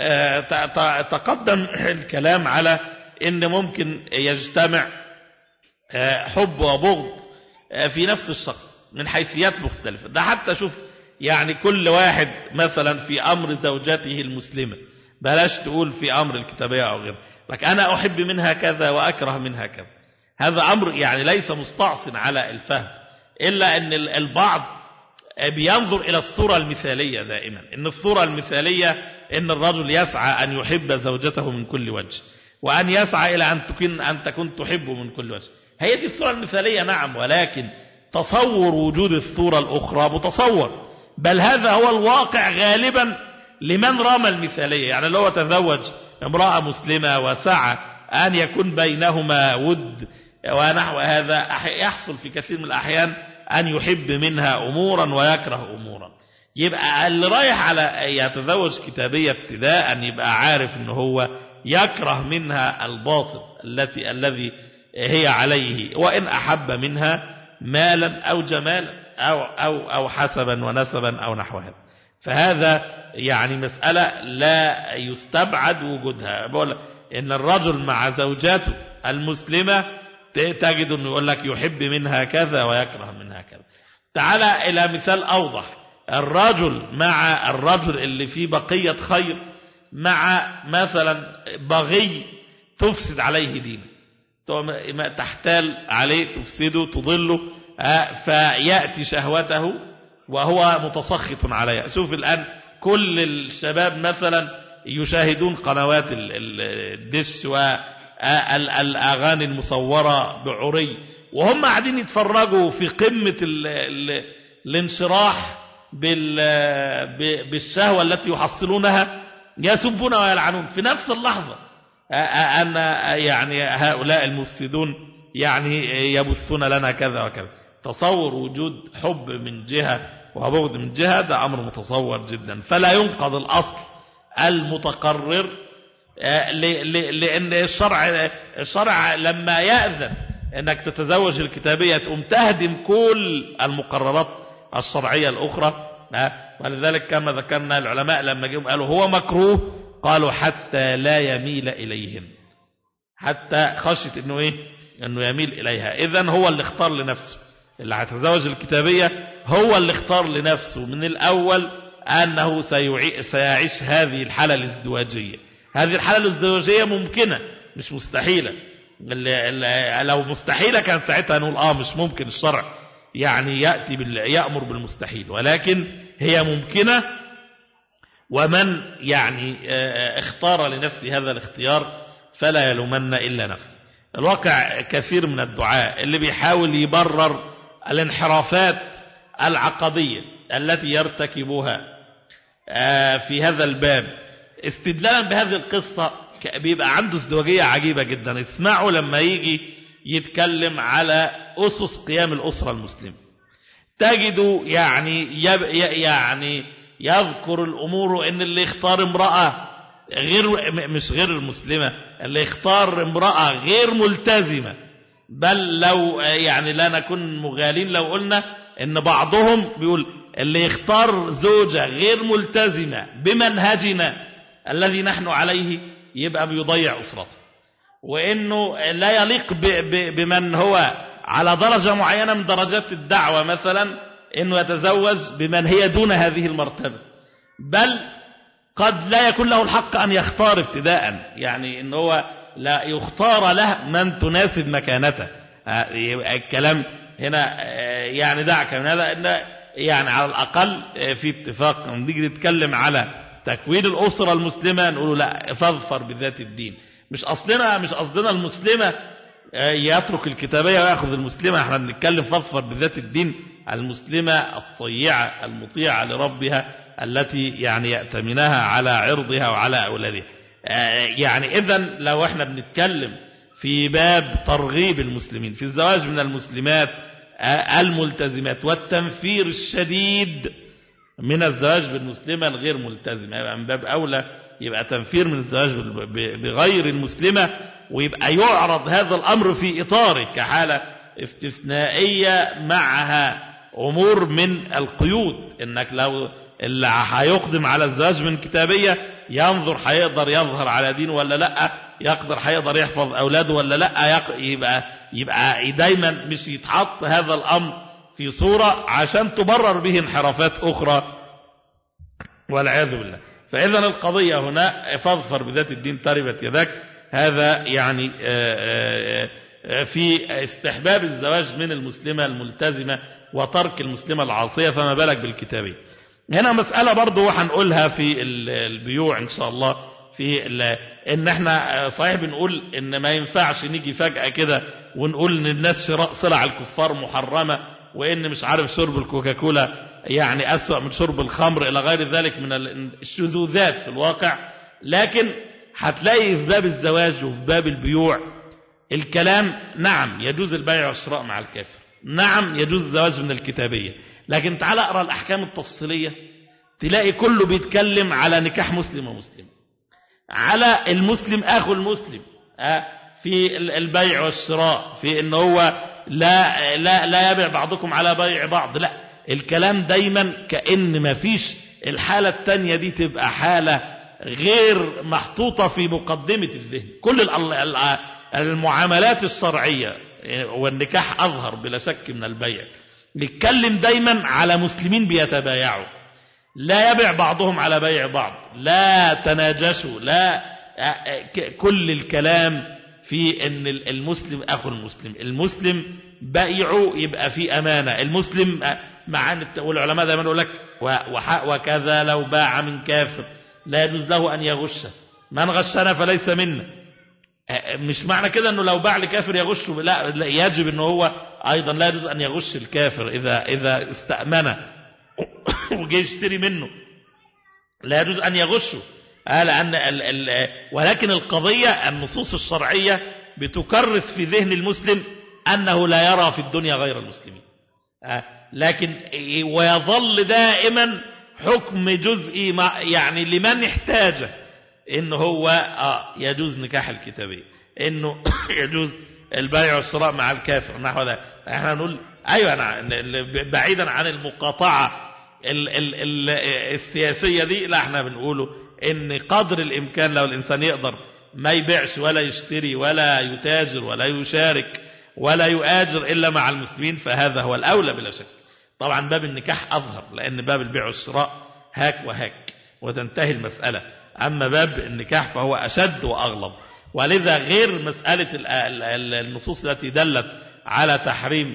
[SPEAKER 2] تقدم الكلام على إن ممكن يجتمع حب وبغض في نفس الشخص من حيثيات مختلفة. ده حتى شوف يعني كل واحد مثلا في أمر زوجته المسلمة، بلاش تقول في أمر الكتابية أو غيره، لك أنا أحب منها كذا وأكره منها كذا. هذا أمر يعني ليس مستعصن على الفهم، إلا أن البعض بينظر إلى الصورة المثالية دائما، إن الصورة المثالية إن الرجل يسعى أن يحب زوجته من كل وجه، وأن يسعى إلى أن تكون, أن تكون تحبه من كل وجه. هي دي الصورة المثالية نعم، ولكن تصور وجود الصورة الأخرى متصور، بل هذا هو الواقع غالبا لمن رام المثالية. يعني لو تزوج امرأة مسلمة وسعى أن يكون بينهما ود ونحو هذا، يحصل في كثير من الأحيان أن يحب منها أمورا ويكره أمورا. يبقى اللي رايح على يتزوج كتابية ابتداء يبقى عارف ان هو يكره منها الباطل التي الذي هي عليه، وإن أحب منها مالا أو جمالا أو, أو, أو حسبا ونسبا أو نحو هذا. فهذا يعني مسألة لا يستبعد وجودها. بقول إن الرجل مع زوجاته المسلمة تجد أنه يقول لك يحب منها كذا ويكره منها كذا. تعال إلى مثال أوضح، الرجل مع الرجل اللي فيه بقية خير مع مثلا بغي تفسد عليه دينه، تحتال عليه تفسده تضله، فيأتي شهوته وهو متسخط عليها. شوف الآن كل الشباب مثلا يشاهدون قنوات الدش والأغاني المصورة بعري، وهم قاعدين يتفرجوا في قمة ال ال الانشراح بالشهوة التي يحصلونها، يسبون ويلعنون في نفس اللحظة أن يعني هؤلاء المفسدون يعني يبثون لنا كذا وكذا. تصور وجود حب من جهة وبغض من جهة، ده أمر متصور جدا، فلا ينقض الأصل المتقرر، لأن الشرع الشرع لما يأذن أنك تتزوج الكتابية تقوم تهدم كل المقررات الشرعية الأخرى. ولذلك كما ذكرنا العلماء لما جاءوا قالوا هو مكروه، قالوا حتى لا يميل إليهن، حتى خشية أنه إيه أنه يميل إليها. إذن هو اللي اختار لنفسه، اللي هيتزوج الكتابية هو اللي اختار لنفسه من الأول أنه سيعيش هذه الحالة الازدواجية. هذه الحالة الازدواجية ممكنة مش مستحيلة. لو مستحيلة كان ساعتها نقول آه مش ممكن، الشرع يعني يأتي بال... يأمر بالمستحيل، ولكن هي ممكنة. ومن يعني اختار لنفسه هذا الاختيار فلا يلومن إلا نفسه. الواقع كثير من الدعاء اللي بيحاول يبرر الانحرافات العقدية التي يرتكبها في هذا الباب استدلالا بهذه القصة بيبقى عنده ازدواجية عجيبة جدا. اسمعوا لما يجي يتكلم على أسس قيام الأسرة المسلمة، تجدوا يعني يب يعني يذكر الأمور إن اللي يختار امرأة غير مش غير المسلمة، اللي يختار امرأة غير ملتزمة، بل لو يعني لا نكون مغالين لو قلنا إن بعضهم بيقول اللي يختار زوجة غير ملتزمة بمنهجنا الذي نحن عليه يبقى بيضيع أسرته، وإنه لا يليق بمن هو على درجة معينة من درجات الدعوة مثلا إنه يتزوج بمن هي دون هذه المرتبة، بل قد لا يكون له الحق أن يختار ابتداء، يعني إنه هو لا يختار له من تناسب مكانته. الكلام هنا يعني دعك من هذا، إن يعني على الأقل في اتفاق نيجي نتكلم على تكوين الأسرة المسلمة نقول لا فاظفر بذات الدين. مش أصلنا مش أصلنا المسلمة يترك الكتابية ويأخذ المسلمة، احنا بنتكلم فاظفر بذات الدين، المسلمة الطيعة المطيعة لربها التي يعني يأتمنها على عرضها وعلى أولادها. يعني إذن لو احنا بنتكلم في باب ترغيب المسلمين في الزواج من المسلمات الملتزمات والتنفير الشديد من الزواج بالمسلمة الغير ملتزمة، يبقى من باب أولى يبقى تنفير من الزواج بغير المسلمة، ويبقى يعرض هذا الأمر في إطاره كحالة استثنائية معها أمور من القيود، إنك لو اللي هيقدم على الزواج من كتابية ينظر هيقدر يظهر على دينه ولا لا، يقدر هيقدر يحفظ أولاده ولا لا، يبقى يبقى دايما مش يتحط هذا الأمر في صورة عشان تبرر به انحرافات أخرى والعياذ بالله. فإذا القضية هنا فاظفر بذات الدين تربت يدك، هذا يعني في استحباب الزواج من المسلمة الملتزمة وترك المسلمة العاصية، فما بالك بالكتابية. هنا مسألة برضو هنقولها في البيوع إن شاء الله، في إن احنا صحيح بنقول إن ما ينفعش نيجي فجأة كده ونقول إن الناس شراء سلع الكفار محرمة، وإن مش عارف شرب الكوكاكولا يعني أسوأ من شرب الخمر إلى غير ذلك من الشذوذات في الواقع. لكن هتلاقي في باب الزواج وفي باب البيوع الكلام نعم يجوز البيع والشراء مع الكافر، نعم يجوز الزواج من الكتابية، لكن تعال اقرأ الأحكام التفصيلية تلاقي كله بيتكلم على نكاح مسلم ومسلم، على المسلم أخو المسلم في البيع والشراء، في إن هو لا, لا, لا يبيع بعضكم على بيع بعض. لا، الكلام دايما كأن ما فيش الحالة التانية دي تبقى حالة غير محطوطة في مقدمة الذهن. كل المعاملات الشرعية والنكاح أظهر بلا شك من البيع، نتكلم دايما على مسلمين بيتبايعوا، لا يبيع بعضهم على بيع بعض، لا تناجشوا، لا، كل الكلام في ان المسلم اخو المسلم، المسلم بيعه يبقى في امانه، المسلم مع، والعلماء دايما يقول لك وكذا لو باع من كافر لا يجوز له ان يغش، من غشنا فليس منا. مش معنى كده انه لو باع لكافر يغشه، لا، يجب انه هو ايضا لا يجوز ان يغش الكافر اذا اذا استأمنه وجي يشتري منه، لا يجوز ان يغشه. لأن ال ال ولكن القضية النصوص الشرعية بتكرس في ذهن المسلم أنه لا يرى في الدنيا غير المسلمين، لكن ويظل دائما حكم جزئي يعني لمن احتاجه، إنه هو يجوز نكاح الكتابية، إنه يجوز البيع والشراء مع الكافر نحو ذلك. احنا نقول أيوة، بعيدا عن المقاطعة ال ال ال السياسية دي، لا، احنا بنقوله ان قدر الامكان لو الانسان يقدر ما يبيعش ولا يشتري ولا يتاجر ولا يشارك ولا يؤاجر الا مع المسلمين، فهذا هو الاولى بلا شك. طبعا باب النكاح اظهر، لان باب البيع والشراء هاك وهاك وتنتهي المسألة، اما باب النكاح فهو اشد واغلظ. ولذا غير مسألة النصوص التي دلت على تحريم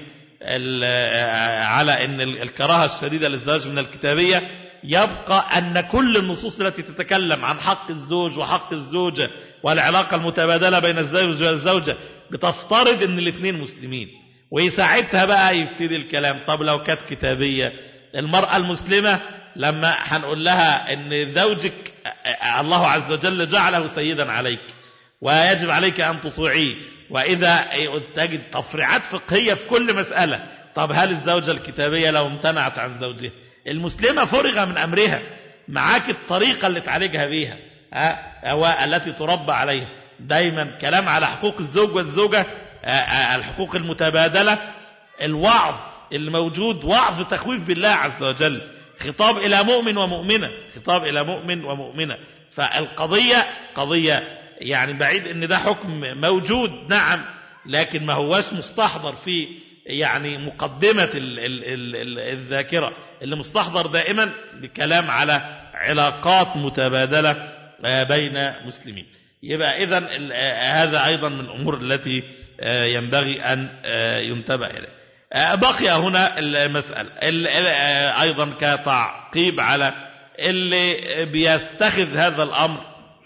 [SPEAKER 2] على ان الكراهة الشديدة للزواج من الكتابية، يبقى أن كل النصوص التي تتكلم عن حق الزوج وحق الزوجة والعلاقة المتبادلة بين الزوج والزوجة بتفترض أن الاثنين مسلمين، ويساعدها بقى يبتدي الكلام. طب لو كانت كتابية، المرأة المسلمة لما هنقول لها أن زوجك الله عز وجل جعله سيدا عليك ويجب عليك أن تطيعيه، وإذا تجد تفريعات فقهية في كل مسألة، طب هل الزوجة الكتابية لو امتنعت عن زوجها المسلمة فرغ من أمرها، معاك الطريقة اللي تعالجها بيها أو التي تربى عليها. دايما كلام على حقوق الزوج والزوجة، الحقوق المتبادلة، الوعظ الموجود وعظ تخويف بالله عز وجل، خطاب إلى مؤمن ومؤمنة، خطاب إلى مؤمن ومؤمنة. فالقضية قضية يعني بعيد ان ده حكم موجود نعم، لكن ما هواش مستحضر في يعني مقدمة ال ال ال الذاكرة، اللي مستحضر دائما بكلام على علاقات متبادلة بين مسلمين. يبقى إذن هذا أيضا من الأمور التي ينبغي أن ينتبه إليه. بقي هنا المسألة أيضا كتعقيب على اللي بيستخذ هذا الأمر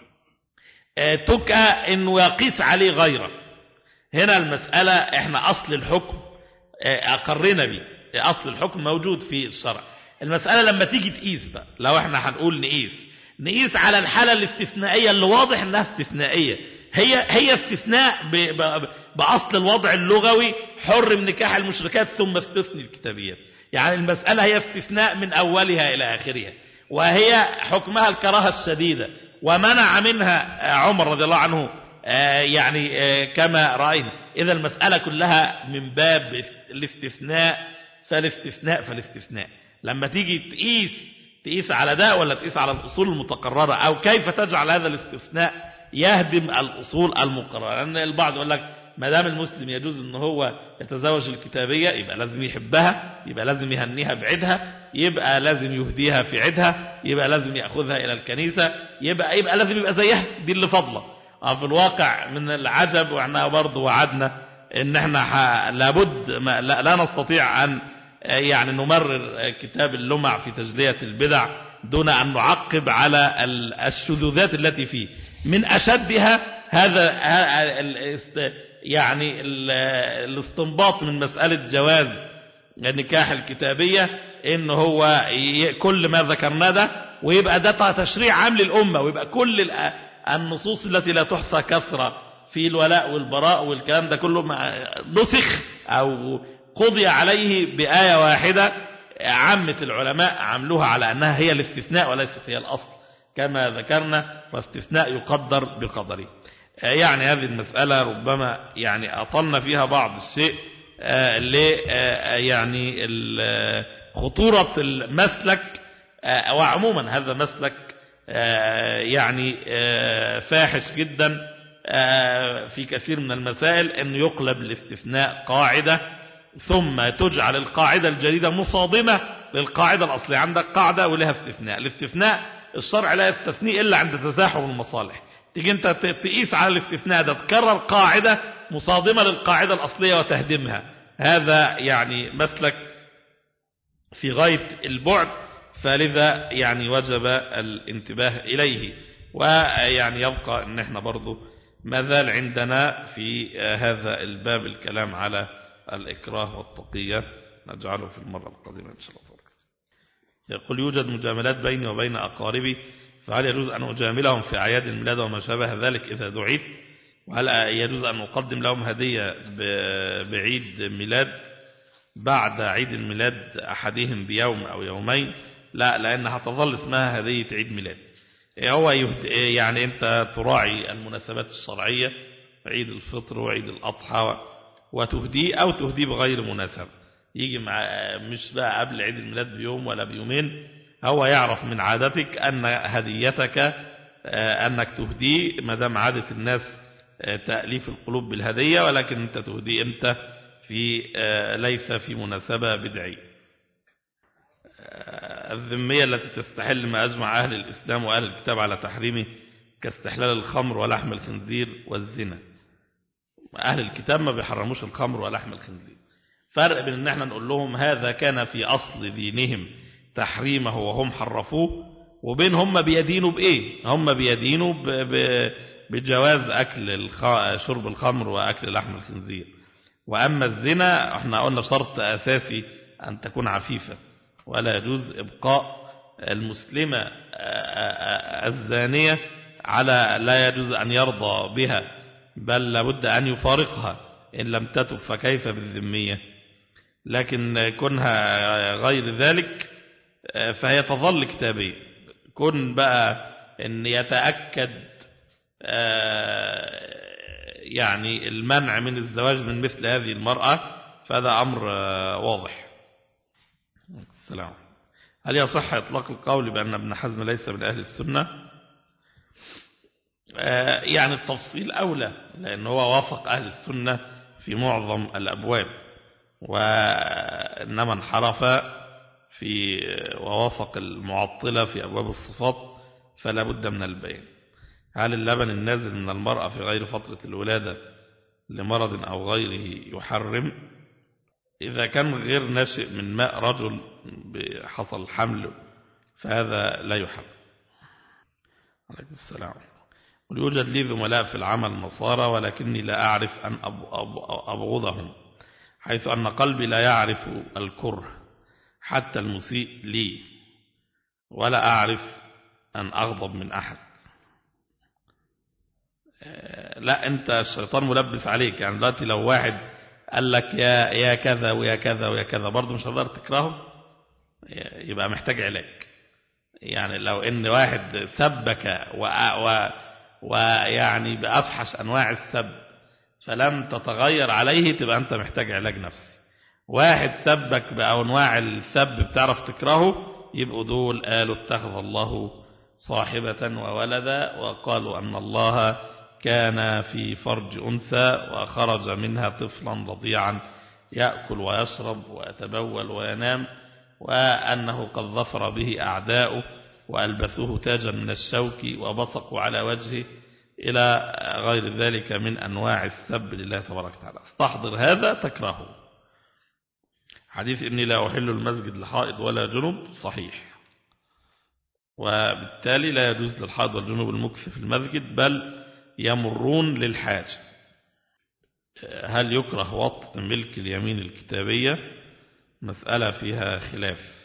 [SPEAKER 2] تكأ إنه يقيس عليه غيره. هنا المسألة احنا أصل الحكم أقرنا به، أصل الحكم موجود في الشرع. المسألة لما تيجي تقيس بقى، لو احنا هنقول نقيس نقيس على الحالة الاستثنائية اللي واضح انها استثنائية، هي هي استثناء بأصل الوضع اللغوي، حرم نكاح المشركات ثم استثني الكتابيات. يعني المسألة هي استثناء من أولها إلى آخرها، وهي حكمها الكراهة الشديدة، ومنع منها عمر رضي الله عنه يعني كما رأينا. إذا المسألة كلها من باب الاستثناء فالاستثناء فالاستثناء. لما تيجي تقيس تقيس على ده ولا تقيس على الأصول المتقررة، أو كيف تجعل هذا الاستثناء يهدم الأصول المقررة. لأن البعض يقول لك ما دام المسلم يجوز ان هو يتزوج الكتابية يبقى لازم يحبها، يبقى لازم يهنيها بعيدها، يبقى لازم يهديها في عيدها، يبقى لازم يأخذها إلى الكنيسة، يبقى يبقى لازم يبقى زيها، دي اللي فضله. في الواقع من العجب، واحنا برضه وعدنا ان احنا لابد ما لا, لا نستطيع ان يعني نمرر كتاب اللمع في تجلية البدع دون ان نعقب على الشذوذات التي فيه. من اشدها هذا يعني الاستنباط من مسألة جواز النكاح الكتابية، ان هو كل ما ذكرناه ده ويبقى ده تشريع عام للأمة، ويبقى كل النصوص التي لا تحصى كثرة في الولاء والبراء والكلام ده كله نسخ أو قضي عليه بآية واحدة عامة العلماء عملوها على أنها هي الاستثناء وليست هي الأصل كما ذكرنا، واستثناء يقدر بقدره. يعني هذه المسألة ربما يعني أطلنا فيها بعض الشيء ل يعني خطورة المسلك، وعموما هذا مسلك يعني فاحش جدا في كثير من المسائل، أن يقلب الاستثناء قاعدة ثم تجعل القاعدة الجديدة مصادمة للقاعدة الأصلية. عندك قاعدة ولها استثناء، الاستثناء الشرع لا يستثني إلا عند تزاحم المصالح، تيجي انت تقيس على الاستثناء ده تكرر قاعدة مصادمة للقاعدة الأصلية وتهدمها. هذا يعني مسلك في غاية البعد، فلذا يعني وجب الانتباه إليه. ويعني يبقى ان احنا برضو ما زال عندنا في هذا الباب الكلام على الإكراه والتقية، نجعله في المرة القادمة إن شاء الله. يقول يوجد مجاملات بيني وبين أقاربي، فهل يجوز أن أجاملهم في أعياد الميلاد وما شابه ذلك إذا دعيت؟ وهل يجوز أن أقدم لهم هدية بعيد ميلاد بعد عيد الميلاد أحدهم بيوم أو يومين؟ لا، لأنها تظل اسمها هدية عيد ميلاد. هو يعني أنت تراعي المناسبات الشرعية، عيد الفطر وعيد الأضحى، وتهديه أو تهديه بغير مناسبة. يجي مع مش بقى قبل عيد الميلاد بيوم ولا بيومين، هو يعرف من عادتك أن هديتك أنك تهديه، ما دام عادة الناس تأليف القلوب بالهدية، ولكن أنت تهديه أنت في ليس في مناسبة بدعية. الذمية التي تستحل ما أجمع أهل الإسلام وأهل الكتاب على تحريمه كاستحلال الخمر ولحم الخنزير والزنا. أهل الكتاب ما بيحرموش الخمر ولحم الخنزير. فرق بين ان احنا نقول لهم هذا كان في أصل دينهم تحريمه وهم حرفوه، وبين هم بيدينوا بإيه. هم بيدينوا بجواز أكل شرب الخمر وأكل لحم الخنزير. وأما الزنا احنا قلنا شرط أساسي أن تكون عفيفة، ولا يجوز إبقاء المسلمة الزانية على لا يجوز أن يرضى بها، بل لابد أن يفارقها إن لم تتب، فكيف بالذمية؟ لكن كونها غير ذلك فهي تظل كتابية. كن بقى أن يتأكد يعني المنع من الزواج من مثل هذه المرأة، فهذا أمر واضح. السلام. هل يصح إطلاق القول بأن ابن حزم ليس من أهل السنة؟ يعني التفصيل أولى، لأنه هو وافق أهل السنة في معظم الأبواب، وإنما انحرف في ووافق المعطلة في أبواب الصفات، فلا بد من البيان. هل اللبن النازل من المرأة في غير فترة الولادة لمرض أو غيره يحرم؟ إذا كان غير ناشئ من ماء رجل حصل حمل فهذا لا يحرم. عليكم السلام. ويوجد لي زملاء في العمل نصارى، ولكني لا أعرف أن أبغضهم، حيث أن قلبي لا يعرف الكره حتى المسيء لي، ولا أعرف أن أغضب من أحد. لا، أنت الشيطان ملبس عليك. يعني دلوقتي لو واحد قال لك يا يا كذا ويا كذا ويا كذا، برضه مش هتقدر تكرهه، يبقى محتاج علاج. يعني لو ان واحد سبك ويعني بأفحش أنواع السب فلم تتغير عليه، تبقى أنت محتاج علاج نفسي. واحد سبك بأنواع السب بتعرف تكرهه، يبقوا دول قالوا اتخذ الله صاحبة وولدا، وقالوا أن الله كان في فرج أنثى وخرج منها طفلا رضيعا يأكل ويشرب ويتبول وينام، وأنه قد ظفر به أعداؤه وألبثوه تاجا من الشوك وبصقوا على وجهه إلى غير ذلك من أنواع السب لله تبارك وتعالى. استحضر هذا تكرهه. حديث إني لا أحل المسجد لحائض ولا جنوب صحيح، وبالتالي لا يجوز للحائض والجنوب المكث في المسجد، بل يمرون للحاج. هل يكره وطء ملك اليمين الكتابية؟ مسألة فيها خلاف،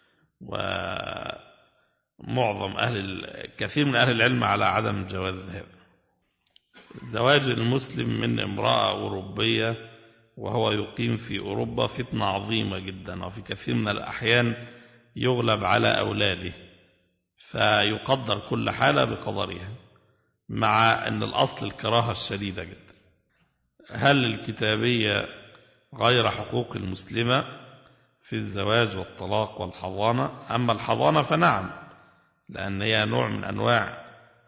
[SPEAKER 2] ومعظم أهل كثير من أهل العلم على عدم جواز هذا. زواج المسلم من امرأة أوروبية وهو يقيم في أوروبا فتنة عظيمة جدا، وفي كثير من الأحيان يغلب على أولاده، فيقدر كل حالة بقدرها، مع أن الأصل الكراهة الشديدة جدا. هل الكتابية غير حقوق المسلمة في الزواج والطلاق والحضانة؟ أما الحضانة فنعم، لأن هي نوع من أنواع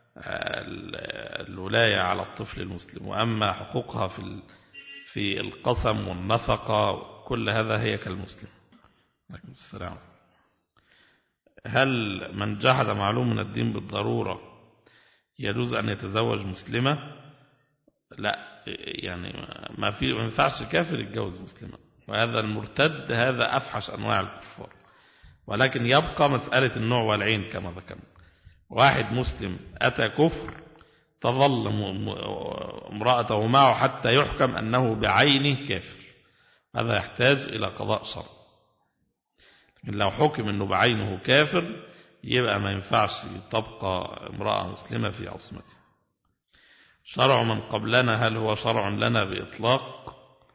[SPEAKER 2] الولاية على الطفل المسلم، وأما حقوقها في في القسم والنفقة كل هذا هي كالمسلم. عليكم السلام. هل من جحد معلوم من الدين بالضرورة يجوز أن يتزوج مسلمة؟ لا، يعني ما في ما ينفعش كافر يتجوز مسلمة، وهذا المرتد هذا أفحش أنواع الكفار. ولكن يبقى مسألة النوع والعين كما ذكرنا. واحد مسلم أتى كفر تظل امرأته معه حتى يحكم أنه بعينه كافر، هذا يحتاج إلى قضاء شرع. لكن لو حكم أنه بعينه كافر يبقى ما ينفعش تبقى امرأة مسلمة في عصمته. شرع من قبلنا هل هو شرع لنا بإطلاق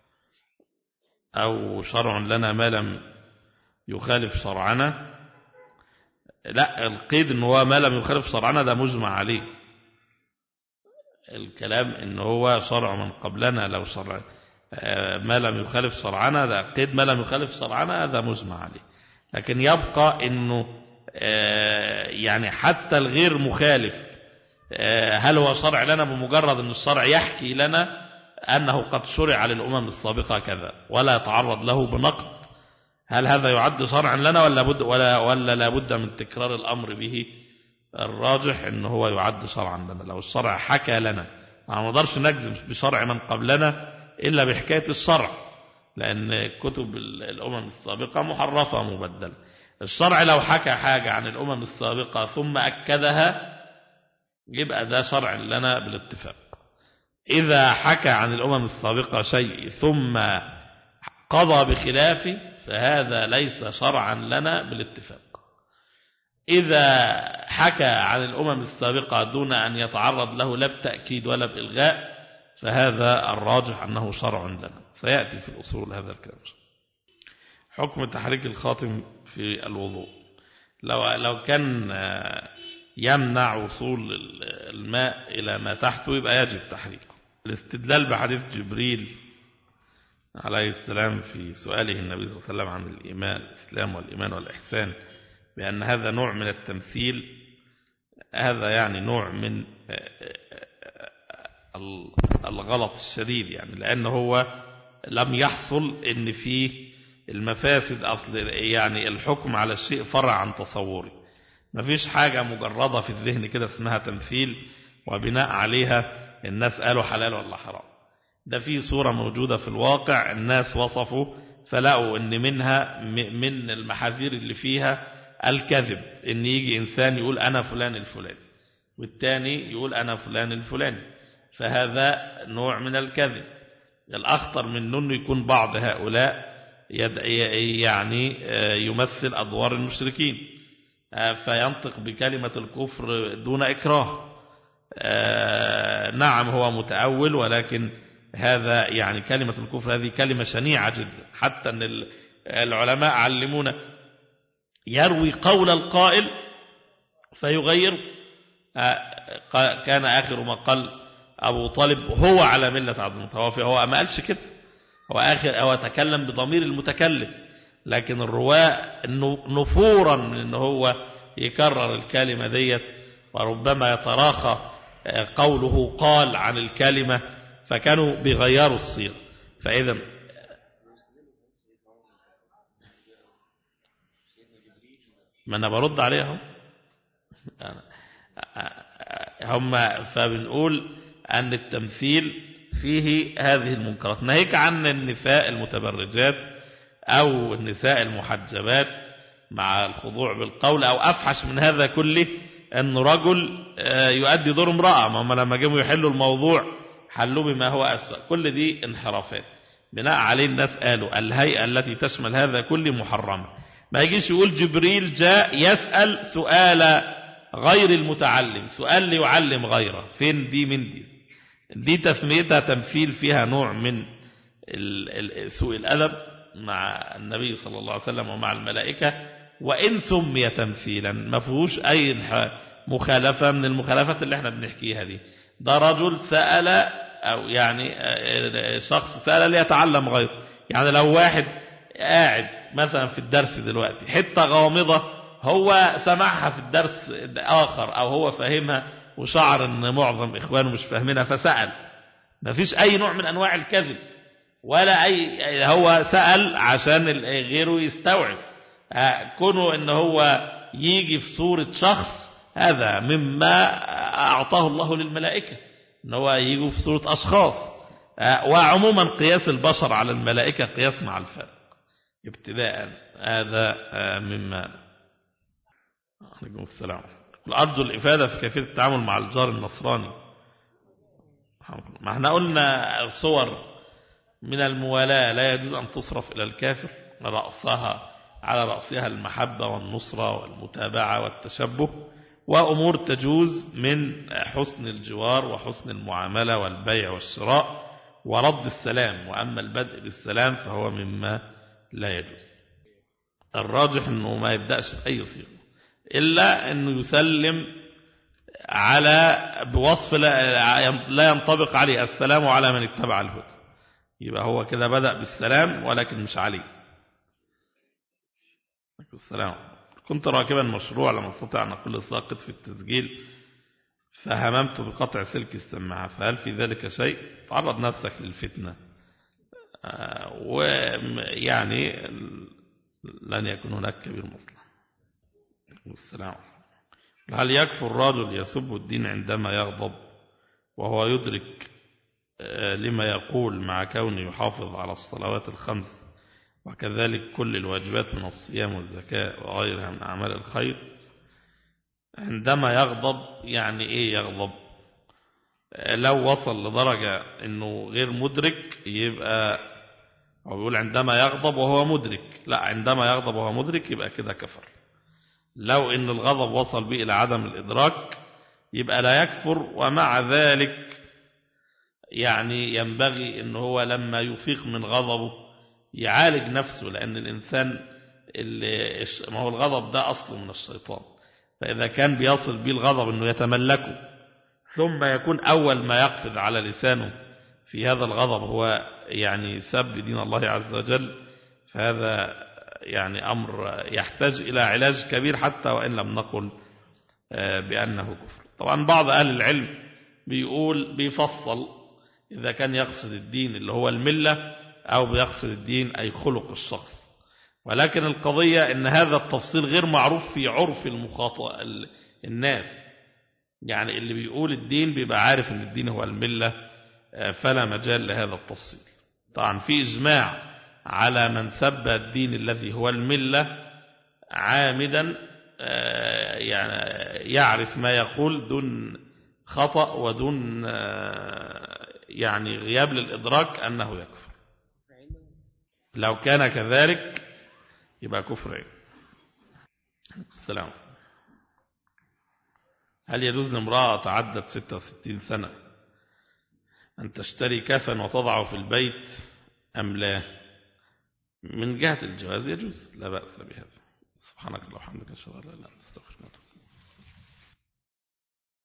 [SPEAKER 2] أو شرع لنا ما لم يخالف شرعنا؟ لا، القيد أنه هو ما لم يخالف شرعنا ده مجمع عليه. الكلام أنه هو شرع من قبلنا لو شرع ما لم يخالف شرعنا، ده قيد ما لم يخالف شرعنا هذا مجمع عليه. لكن يبقى أنه يعني حتى الغير مخالف هل هو شرع لنا بمجرد أن الشرع يحكي لنا أنه قد شرع للأمم السابقة كذا ولا يتعرض له بنقد، هل هذا يعد شرعا لنا ولا بد ولا ولا لابد من تكرار الأمر به؟ الراجح أنه هو يعد شرعا لنا. لو الشرع حكى لنا، ما نقدرش نجزم بشرع من قبلنا إلا بحكاية الشرع، لأن كتب الأمم السابقة محرفة مبدلة. الشرع لو حكى حاجة عن الأمم السابقة ثم أكدها يبقى ده شرع لنا بالاتفاق. إذا حكى عن الأمم السابقة شيء ثم قضى بخلافه فهذا ليس شرعا لنا بالاتفاق. إذا حكى عن الأمم السابقة دون أن يتعرض له لا بتأكيد ولا بإلغاء فهذا الراجح أنه شرع لنا، سيأتي في الأصول هذا الكلام. حكم تحريك الخاتم في الوضوء، لو لو كان يمنع وصول الماء إلى ما تحته يبقى يجب تحريكه. الاستدلال بحديث جبريل عليه السلام في سؤاله النبي صلى الله عليه وسلم عن الإيمان الإسلام والإيمان والإحسان بأن هذا نوع من التمثيل، هذا يعني نوع من الغلط الشديد، يعني لأنه هو لم يحصل إن فيه المفاسد أصل، يعني الحكم على الشيء فرع عن تصوري. ما فيش حاجة مجردة في الذهن كده اسمها تمثيل وبناء عليها الناس قالوا حلال ولا حرام. ده في صورة موجودة في الواقع الناس وصفوا فلقوا ان منها من المحاذير اللي فيها الكذب، ان يجي انسان يقول انا فلان الفلاني والتاني يقول انا فلان الفلاني، فهذا نوع من الكذب. الاخطر من انه يكون بعض هؤلاء يعني يمثل ادوار المشركين فينطق بكلمة الكفر دون إكراه. نعم هو متأول، ولكن هذا يعني كلمة الكفر هذه كلمة شنيعة جدا، حتى أن العلماء علمونا يروي قول القائل فيغير. كان آخر ما قال أبو طالب هو على ملة عبد المطلب، هو ما قالش كده، هو آخر أو تكلم بضمير المتكلم، لكن الرواة نفورا من أنه هو يكرر الكلمة ديت، وربما يتراخى قوله قال عن الكلمة، فكانوا بيغيروا الصيغة. فإذا ما أنا برد عليهم هم، فبنقول أن التمثيل فيه هذه المنكرات. ناهيك عن النساء المتبرجات أو النساء المحجبات مع الخضوع بالقول، أو أفحش من هذا كله أن رجل يؤدي دور امرأة، ما هم لما جموا يحلوا الموضوع حلوا بما هو أسوأ. كل دي انحرافات بناء عليه الناس قالوا الهيئة التي تشمل هذا كله محرمة. ما يجيش يقول جبريل جاء يسأل سؤال غير المتعلم، سؤال ليعلم غيره، فين دي من دي؟ دي تسميتها تمثيل فيها نوع من سوء الأدب مع النبي صلى الله عليه وسلم ومع الملائكة، وإن سمي تمثيلا ما فيهوش أي مخالفة من المخالفات اللي احنا بنحكيها دي. ده رجل سأل، أو يعني شخص سأل ليتعلم غيره. يعني لو واحد قاعد مثلا في الدرس دلوقتي حتة غامضة هو سمعها في الدرس آخر أو هو فاهمها وشعر أن معظم إخوانه مش فاهمينها فسأل، ما فيش أي نوع من أنواع الكذب ولا أي، هو سأل عشان غيره يستوعب. كونه أنه هو يجي في صورة شخص هذا مما أعطاه الله للملائكة، أنه هو يجي في صورة أشخاص. وعموما قياس البشر على الملائكة قياس مع الفرق ابتداء، هذا مما. عليكم السلام. أرجو الإفادة في كيفية التعامل مع الجار النصراني. ما احنا قلنا صور من الموالاة لا يجوز أن تصرف إلى الكافر، رأسها على رأسها المحبة والنصرة والمتابعة والتشبه، وأمور تجوز من حسن الجوار وحسن المعاملة والبيع والشراء ورد السلام. وأما البدء بالسلام فهو مما لا يجوز. الراجح أنه ما يبدأش بأي صيغة إلا أنه يسلم على بوصف لا ينطبق عليه السلام على من اتبع الهدى، يبقى هو كده بدأ بالسلام ولكن مش عليه. السلام. كنت راكبا مشروع لما استطيع أن أقول ساقط في التسجيل فهممت بقطع سلك السماعة، فهل في ذلك شيء؟ تعرض نفسك للفتنة، ويعني لن يكون هناك كبير مصلحة. السلام. هل يكفر الرجل يسب الدين عندما يغضب وهو يدرك لما يقول مع كونه يحافظ على الصلوات الخمس وكذلك كل الواجبات من الصيام والزكاة وغيرها من أعمال الخير؟ عندما يغضب يعني إيه يغضب؟ لو وصل لدرجة أنه غير مدرك يبقى هو بيقول عندما يغضب وهو مدرك، لا، عندما يغضب وهو مدرك يبقى كده كفر. لو أن الغضب وصل به إلى عدم الإدراك يبقى لا يكفر. ومع ذلك يعني ينبغي أنه هو لما يفيق من غضبه يعالج نفسه، لأن الإنسان اللي ما هو الغضب ده أصله من الشيطان، فإذا كان بيصل به الغضب أنه يتملكه ثم يكون أول ما يقفز على لسانه في هذا الغضب هو يعني سب دين الله عز وجل، فهذا يعني أمر يحتاج إلى علاج كبير حتى وإن لم نقل بأنه كفر. طبعا بعض أهل العلم بيقول بيفصل إذا كان يقصد الدين اللي هو الملة أو بيقصد الدين أي خلق الشخص، ولكن القضية إن هذا التفصيل غير معروف في عرف المخاطئ الناس. يعني اللي بيقول الدين بيبقى عارف إن الدين هو الملة، فلا مجال لهذا التفصيل. طبعا في إجماع على من سب الدين الذي هو الملة عامدا يعني يعرف ما يقول دون خطأ ودون يعني غياب للإدراك أنه يكفر. لو كان كذلك يبقى كفر. السلام. هل يجوز لامرأة تعدت ستة وستين سنة أن تشتري كفن وتضعه في البيت أم لا؟ من جهة الجواز يجوز، لا بأس بهذا. سبحانك اللهم وبحمدك أشهد أن لا إله إلا أنت أستغفرك.